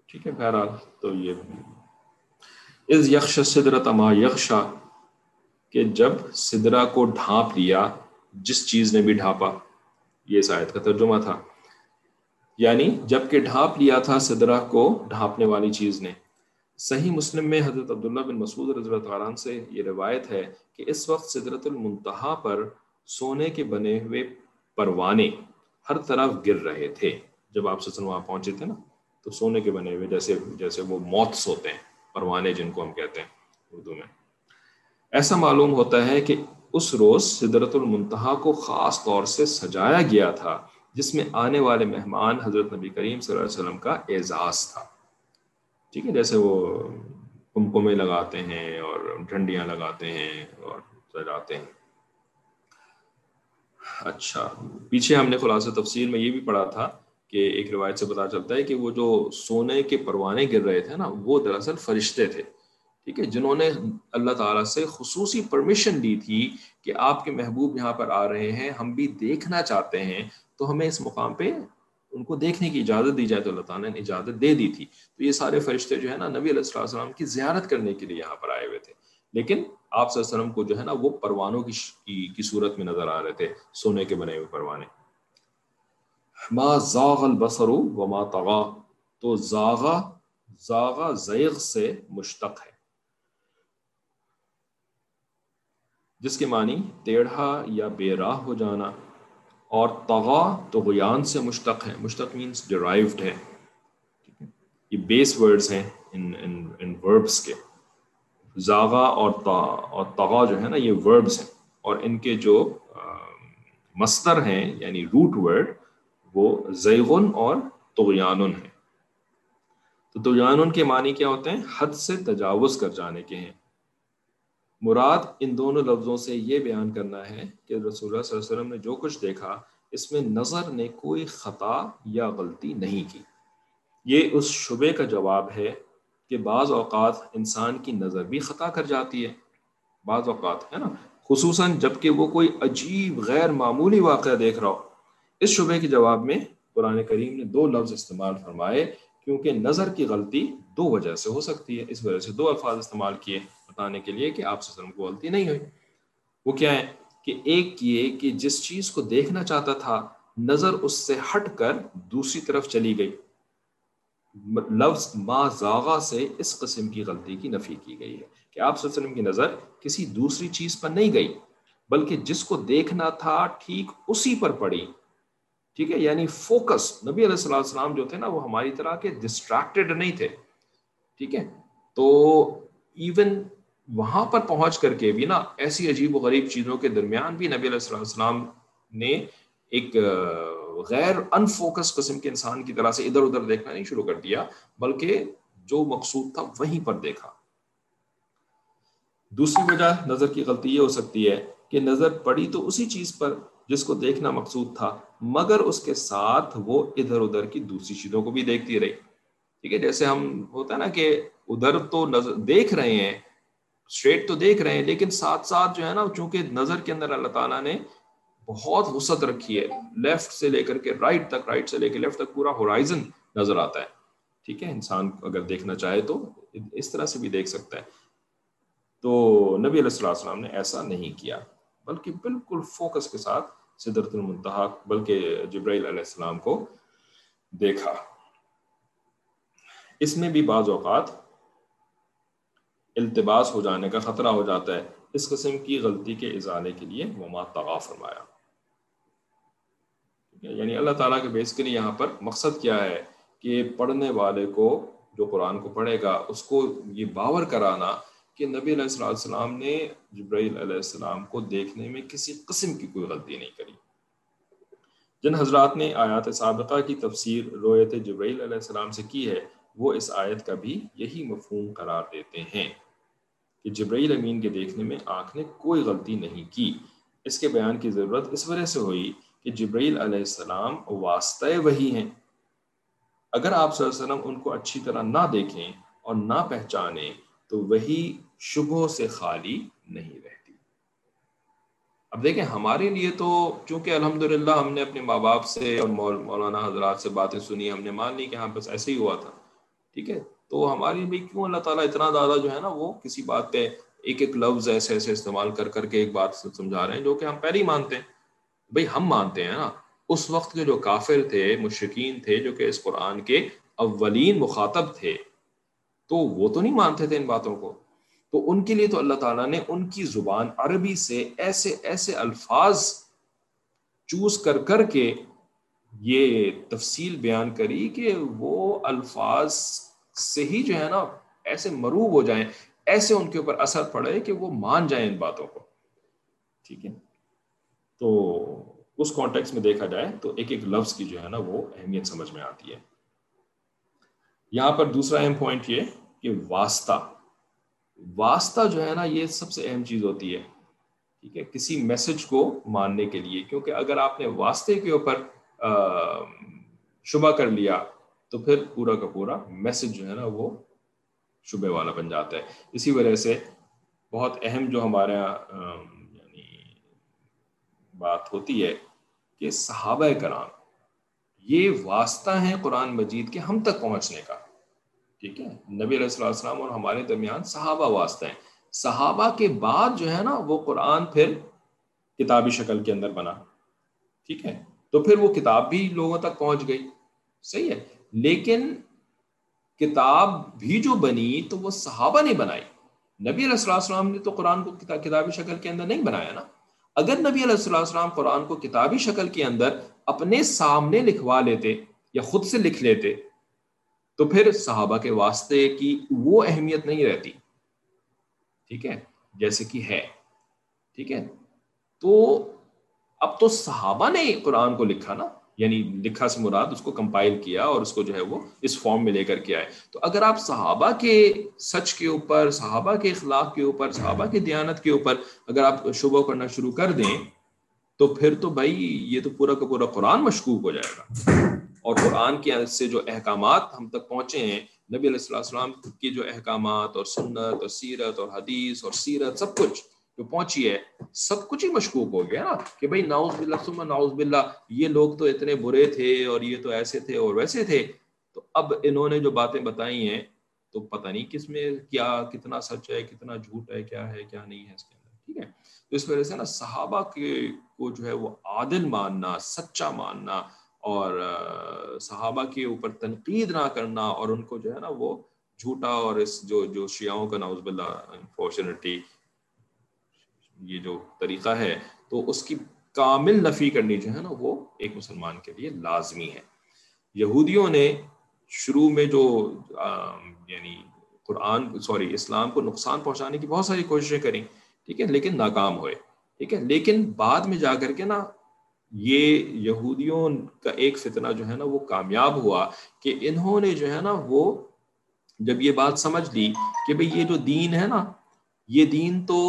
ٹھیک ہے. بہرحال تو یہ اذ یغشی السدرۃ ما یغشی کہ جب سدرہ کو ڈھانپ لیا جس چیز نے بھی ڈھانپا، یہ اس آیت کا ترجمہ تھا. یعنی جب کہ ڈھانپ لیا تھا سدرہ کو ڈھانپنے والی چیز نے. صحیح مسلم میں حضرت عبداللہ بن مسعود رضی اللہ تعالیٰ عنہ سے یہ روایت ہے کہ اس وقت سدرۃ المنتہا پر سونے کے بنے ہوئے پروانے ہر طرف گر رہے تھے. جب آپ صلی اللہ علیہ وسلم وہاں پہنچے تھے نا تو سونے کے بنے ہوئے جیسے جیسے وہ موتس ہوتے ہیں، پروانے جن کو ہم کہتے ہیں اردو میں. ایسا معلوم ہوتا ہے کہ اس روز سدرۃ المنتہا کو خاص طور سے سجایا گیا تھا جس میں آنے والے مہمان حضرت نبی کریم صلی اللہ علیہ وسلم کا اعزاز تھا. ٹھیک ہے، جیسے وہ کمکمے لگاتے ہیں اور ڈنڈیاں لگاتے ہیں اور سجاتے ہیں. اچھا، پیچھے ہم نے خلاصہ تفسیر میں یہ بھی پڑھا تھا کہ ایک روایت سے پتہ چلتا ہے کہ وہ جو سونے کے پروانے گر رہے تھے نا وہ دراصل فرشتے تھے. ٹھیک ہے، جنہوں نے اللہ تعالیٰ سے خصوصی پرمیشن دی تھی کہ آپ کے محبوب یہاں پر آ رہے ہیں، ہم بھی دیکھنا چاہتے ہیں، تو ہمیں اس مقام پہ ان کو دیکھنے کی اجازت دی جائے. تو اللہ تعالیٰ نے اجازت دے دی تھی. تو یہ سارے فرشتے جو ہے نا نبی علیہ الصلوۃ والسلام کی زیارت کرنے کے لیے یہاں پر آئے ہوئے تھے، لیکن آپ صلی اللہ علیہ وسلم کو جو ہے نا وہ پروانوں کی کی, کی صورت میں نظر آ رہے تھے، سونے کے بنے ہوئے پروانے. ما زاغ البصر وما طغى، تو زاغا زاغا زیغ سے مشتق ہے جس کے معنی ٹیڑھا یا بے راہ ہو جانا، اور طغا طغیان سے مشتق ہے. مشتق مینس ڈرائیوڈ ہے. یہ بیس ورڈز ہیں ان ان ان وربس کے. زاغا اور اور طغا جو ہے نا یہ وربس ہیں، اور ان کے جو مصدر ہیں یعنی روٹ ورڈ وہ زیغن اور طغیانن ہیں. تو طغیانن کے معنی کیا ہوتے ہیں؟ حد سے تجاوز کر جانے کے ہیں. مراد ان دونوں لفظوں سے یہ بیان کرنا ہے کہ رسول اللہ صلی اللہ علیہ وسلم نے جو کچھ دیکھا اس میں نظر نے کوئی خطا یا غلطی نہیں کی. یہ اس شبے کا جواب ہے کہ بعض اوقات انسان کی نظر بھی خطا کر جاتی ہے، بعض اوقات ہے نا، خصوصاً جب کہ وہ کوئی عجیب غیر معمولی واقعہ دیکھ رہا ہو. اس شبے کے جواب میں قرآن کریم نے دو لفظ استعمال فرمائے کیونکہ نظر کی غلطی دو وجہ سے ہو سکتی ہے. اس وجہ سے دو الفاظ استعمال کیے بتانے کے لیے کہ آپ صلی اللہ علیہ وسلم کو غلطی نہیں ہوئی. وہ کیا ہے کہ ایک یہ کہ جس چیز کو دیکھنا چاہتا تھا نظر اس سے ہٹ کر دوسری طرف چلی گئی. لفظ ما زاغا سے اس قسم کی غلطی کی نفی کی گئی ہے کہ آپ صلی اللہ علیہ وسلم کی نظر کسی دوسری چیز پر نہیں گئی بلکہ جس کو دیکھنا تھا ٹھیک اسی پر پڑی. ٹھیک ہے، یعنی فوکس. نبی علیہ الصلوۃ والسلام جو تھے نا وہ ہماری طرح کے ڈسٹریکٹڈ نہیں تھے. ٹھیک ہے، تو ایون وہاں پر پہنچ کر کے بھی نا ایسی عجیب و غریب چیزوں کے درمیان بھی نبی علیہ الصلوۃ والسلام نے ایک غیر ان فوکس قسم کے انسان کی طرح سے ادھر ادھر دیکھنا نہیں شروع کر دیا بلکہ جو مقصود تھا وہیں پر دیکھا. دوسری وجہ نظر کی غلطی یہ ہو سکتی ہے کہ نظر پڑی تو اسی چیز پر جس کو دیکھنا مقصود تھا مگر اس کے ساتھ وہ ادھر ادھر کی دوسری چیزوں کو بھی دیکھتی رہی. ٹھیک ہے، جیسے ہم ہوتا ہے نا کہ ادھر تو نظر دیکھ رہے ہیں، اسٹریٹ تو دیکھ رہے ہیں، لیکن ساتھ ساتھ جو ہے نا چونکہ نظر کے اندر اللہ تعالیٰ نے بہت وسعت رکھی ہے، لیفٹ سے لے کر کے رائٹ تک، رائٹ سے لے کے لیفٹ تک پورا ہورائزن نظر آتا ہے. ٹھیک ہے، انسان اگر دیکھنا چاہے تو اس طرح سے بھی دیکھ سکتا ہے. تو نبی علیہ الصلوۃ والسلام نے ایسا نہیں کیا بلکہ بالکل فوکس کے ساتھ سدرۃ المنتہا بلکہ جبرائیل علیہ السلام کو دیکھا. اس میں بھی بعض اوقات التباس ہو جانے کا خطرہ ہو جاتا ہے. اس قسم کی غلطی کے ازالے کے لیے وما طغى فرمایا. یعنی اللہ تعالیٰ کے بیسیکلی یہاں پر مقصد کیا ہے کہ پڑھنے والے کو جو قرآن کو پڑھے گا اس کو یہ باور کرانا کہ نبی علیہ الصلوۃ والسلام نے جبرائیل علیہ السلام کو دیکھنے میں کسی قسم کی کوئی غلطی نہیں کری. جن حضرات نے آیات سابقہ کی تفسیر رؤیت جبرائیل علیہ السلام سے کی ہے وہ اس آیت کا بھی یہی مفہوم قرار دیتے ہیں کہ جبرائیل امین کے دیکھنے میں آنکھ نے کوئی غلطی نہیں کی. اس کے بیان کی ضرورت اس وجہ سے ہوئی کہ جبرائیل علیہ السلام واسطہ وحی ہیں. اگر آپ صلی اللہ علیہ وسلم ان کو اچھی طرح نہ دیکھیں اور نہ پہچانیں تو وہی شبہوں سے خالی نہیں رہتی. اب دیکھیں ہمارے لیے تو چونکہ الحمدللہ ہم نے اپنے ماں باپ سے اور مولانا حضرات سے باتیں سنی، ہم نے مان لی کہ ہاں بس ایسے ہی ہوا تھا. ٹھیک ہے. تو ہماری بھی کیوں اللہ تعالیٰ اتنا زیادہ جو ہے نا وہ کسی بات پہ ایک ایک لفظ ایسے ایسے استعمال کر کر کے ایک بات سمجھا رہے ہیں جو کہ ہم پہلے ہی مانتے ہیں. بھئی ہم مانتے ہیں نا اس وقت کے جو کافر تھے, مشرکین تھے, جو کہ اس قرآن کے اولین مخاطب تھے, تو وہ تو نہیں مانتے تھے ان باتوں کو. تو ان کے لیے تو اللہ تعالیٰ نے ان کی زبان عربی سے ایسے ایسے الفاظ چوز کر کر کے یہ تفصیل بیان کری کہ وہ الفاظ سے ہی جو ہے نا ایسے مروب ہو جائیں, ایسے ان کے اوپر اثر پڑے کہ وہ مان جائیں ان باتوں کو. ٹھیک ہے. تو اس کانٹیکس میں دیکھا جائے تو ایک ایک لفظ کی جو ہے نا وہ اہمیت سمجھ میں آتی ہے. یہاں پر دوسرا اہم پوائنٹ یہ کہ واسطہ واسطہ جو ہے نا یہ سب سے اہم چیز ہوتی ہے. ٹھیک ہے. کسی میسج کو ماننے کے لیے, کیونکہ اگر آپ نے واسطے کے اوپر شبہ کر لیا تو پھر پورا کا پورا میسج جو ہے نا وہ شبے والا بن جاتا ہے. اسی وجہ سے بہت اہم جو ہمارے یعنی بات ہوتی ہے کہ صحابہ کرام یہ واسطہ ہیں قرآن مجید کے ہم تک پہنچنے کا. ٹھیک ہے. نبی علیہ الصلوۃ والسلام اور ہمارے درمیان صحابہ واسطہ ہیں. صحابہ کے بعد جو ہے نا وہ قرآن پھر کتابی شکل کے اندر بنا. ٹھیک ہے. تو پھر وہ کتاب بھی لوگوں تک پہنچ گئی. صحیح ہے. لیکن کتاب بھی جو بنی تو وہ صحابہ نے بنائی. نبی علیہ الصلوۃ والسلام نے تو قرآن کو کتابی شکل کے اندر نہیں بنایا نا. اگر نبی علیہ الصلوۃ والسلام قرآن کو کتابی شکل کے اندر اپنے سامنے لکھوا لیتے یا خود سے لکھ لیتے تو پھر صحابہ کے واسطے کی وہ اہمیت نہیں رہتی. ٹھیک ہے. جیسے کہ ہے. ٹھیک ہے. تو اب تو صحابہ نے قرآن کو لکھا نا, یعنی لکھا سے مراد اس کو کمپائل کیا اور اس کو جو ہے وہ اس فارم میں لے کر کے آئے. تو اگر آپ صحابہ کے سچ کے اوپر, صحابہ کے اخلاق کے اوپر, صحابہ کی دیانت کے اوپر اگر آپ شبہ کرنا شروع کر دیں تو پھر تو بھائی یہ تو پورا کا پورا قرآن مشکوک ہو جائے گا. اور قرآن کے سے جو احکامات ہم تک پہنچے ہیں, نبی علیہ الصلوۃ والسلام کی جو احکامات اور سنت اور سیرت اور حدیث اور سیرت سب کچھ جو پہنچی ہے, سب کچھ ہی مشکوک ہو گیا نا کہ بھئی نعوذ باللہ ثم نعوذ باللہ یہ لوگ تو اتنے برے تھے اور یہ تو ایسے تھے اور ویسے تھے. تو اب انہوں نے جو باتیں بتائی ہیں تو پتہ نہیں کس میں کیا کتنا سچ ہے, کتنا جھوٹ ہے, کیا ہے کیا نہیں ہے اس کے اندر. ٹھیک ہے. تو اس وجہ سے نا صحابہ کے کو جو ہے وہ عادل ماننا, سچا ماننا اور صحابہ کے اوپر تنقید نہ کرنا اور ان کو جو ہے نا وہ جھوٹا اور اس جو جو شیعوں کا نعوذ باللہ انفارچونیٹلی یہ جو طریقہ ہے تو اس کی کامل نفی کرنی جو ہے نا وہ ایک مسلمان کے لیے لازمی ہے. یہودیوں نے شروع میں جو یعنی قرآن سوری اسلام کو نقصان پہنچانے کی بہت ساری کوششیں کریں. ٹھیک ہے. لیکن ناکام ہوئے. ٹھیک ہے. لیکن بعد میں جا کر کے نا یہ یہودیوں کا ایک فتنہ جو ہے نا وہ کامیاب ہوا کہ انہوں نے جو ہے نا وہ جب یہ بات سمجھ لی کہ بھئی یہ جو دین ہے نا یہ دین تو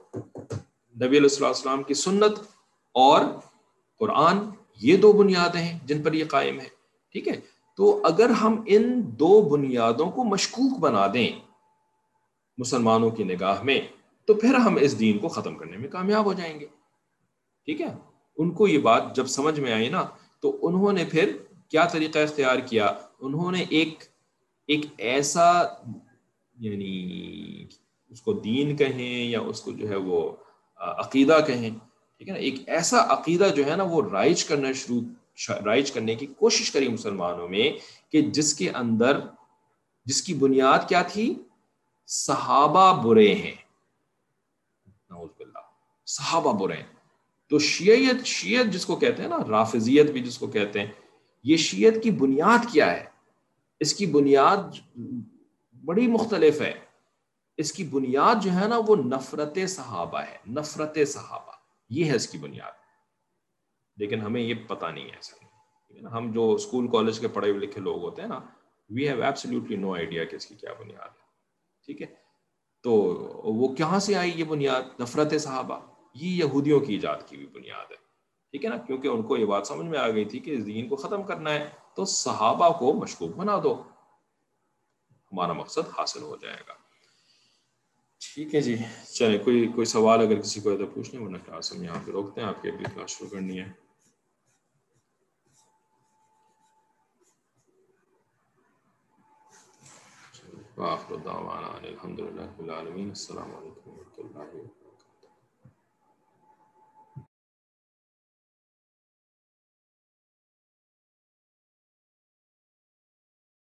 نبی علیہ الصلوۃ والسلام کی سنت اور قرآن یہ دو بنیادیں ہیں جن پر یہ قائم ہے. ٹھیک ہے. تو اگر ہم ان دو بنیادوں کو مشکوک بنا دیں مسلمانوں کی نگاہ میں تو پھر ہم اس دین کو ختم کرنے میں کامیاب ہو جائیں گے. ٹھیک ہے. ان کو یہ بات جب سمجھ میں آئی نا تو انہوں نے پھر کیا طریقہ اختیار کیا, انہوں نے ایک ایک ایسا یعنی اس کو دین کہیں یا اس کو جو ہے وہ عقیدہ کہیں, ٹھیک ہے نا, ایک ایسا عقیدہ جو ہے نا وہ رائج کرنا شروع رائج کرنے کی کوشش کری مسلمانوں میں کہ جس کے اندر جس کی بنیاد کیا تھی, صحابہ برے ہیں. نعوذ باللہ, صحابہ برے ہیں. تو شیعیت شیعت جس کو کہتے ہیں نا, رافضیت بھی جس کو کہتے ہیں, یہ شیعت کی بنیاد کیا ہے؟ اس کی بنیاد بڑی مختلف ہے. اس کی بنیاد جو ہے نا وہ نفرت صحابہ ہے, نفرت صحابہ یہ ہے اس کی بنیاد. لیکن ہمیں یہ پتہ نہیں ہے ایسا نہیں. ہم جو اسکول کالج کے پڑھے لکھے لوگ ہوتے ہیں نا, we have absolutely no idea کہ اس کی کیا بنیاد ہے. ٹھیک ہے. تو وہ کہاں سے آئی یہ بنیاد نفرت صحابہ؟ یہ یہودیوں کی ایجاد کی ہوئی بنیاد ہے. ٹھیک ہے نا, کیونکہ ان کو یہ بات سمجھ میں آ گئی تھی کہ اس دین کو ختم کرنا ہے تو صحابہ کو مشکوک بنا دو, ہمارا مقصد حاصل ہو جائے گا. ٹھیک ہے جی, چلیں کوئی کوئی سوال اگر کسی کو ہے تو پوچھ لیں, ورنہ کلاس ہم یہاں پہ روکتے ہیں, آپ کی اگلی کلاس شروع کرنی ہے. وآخر دعوانا الحمد للہ رب العالمین. السلام علیکم و رحمۃ اللہ.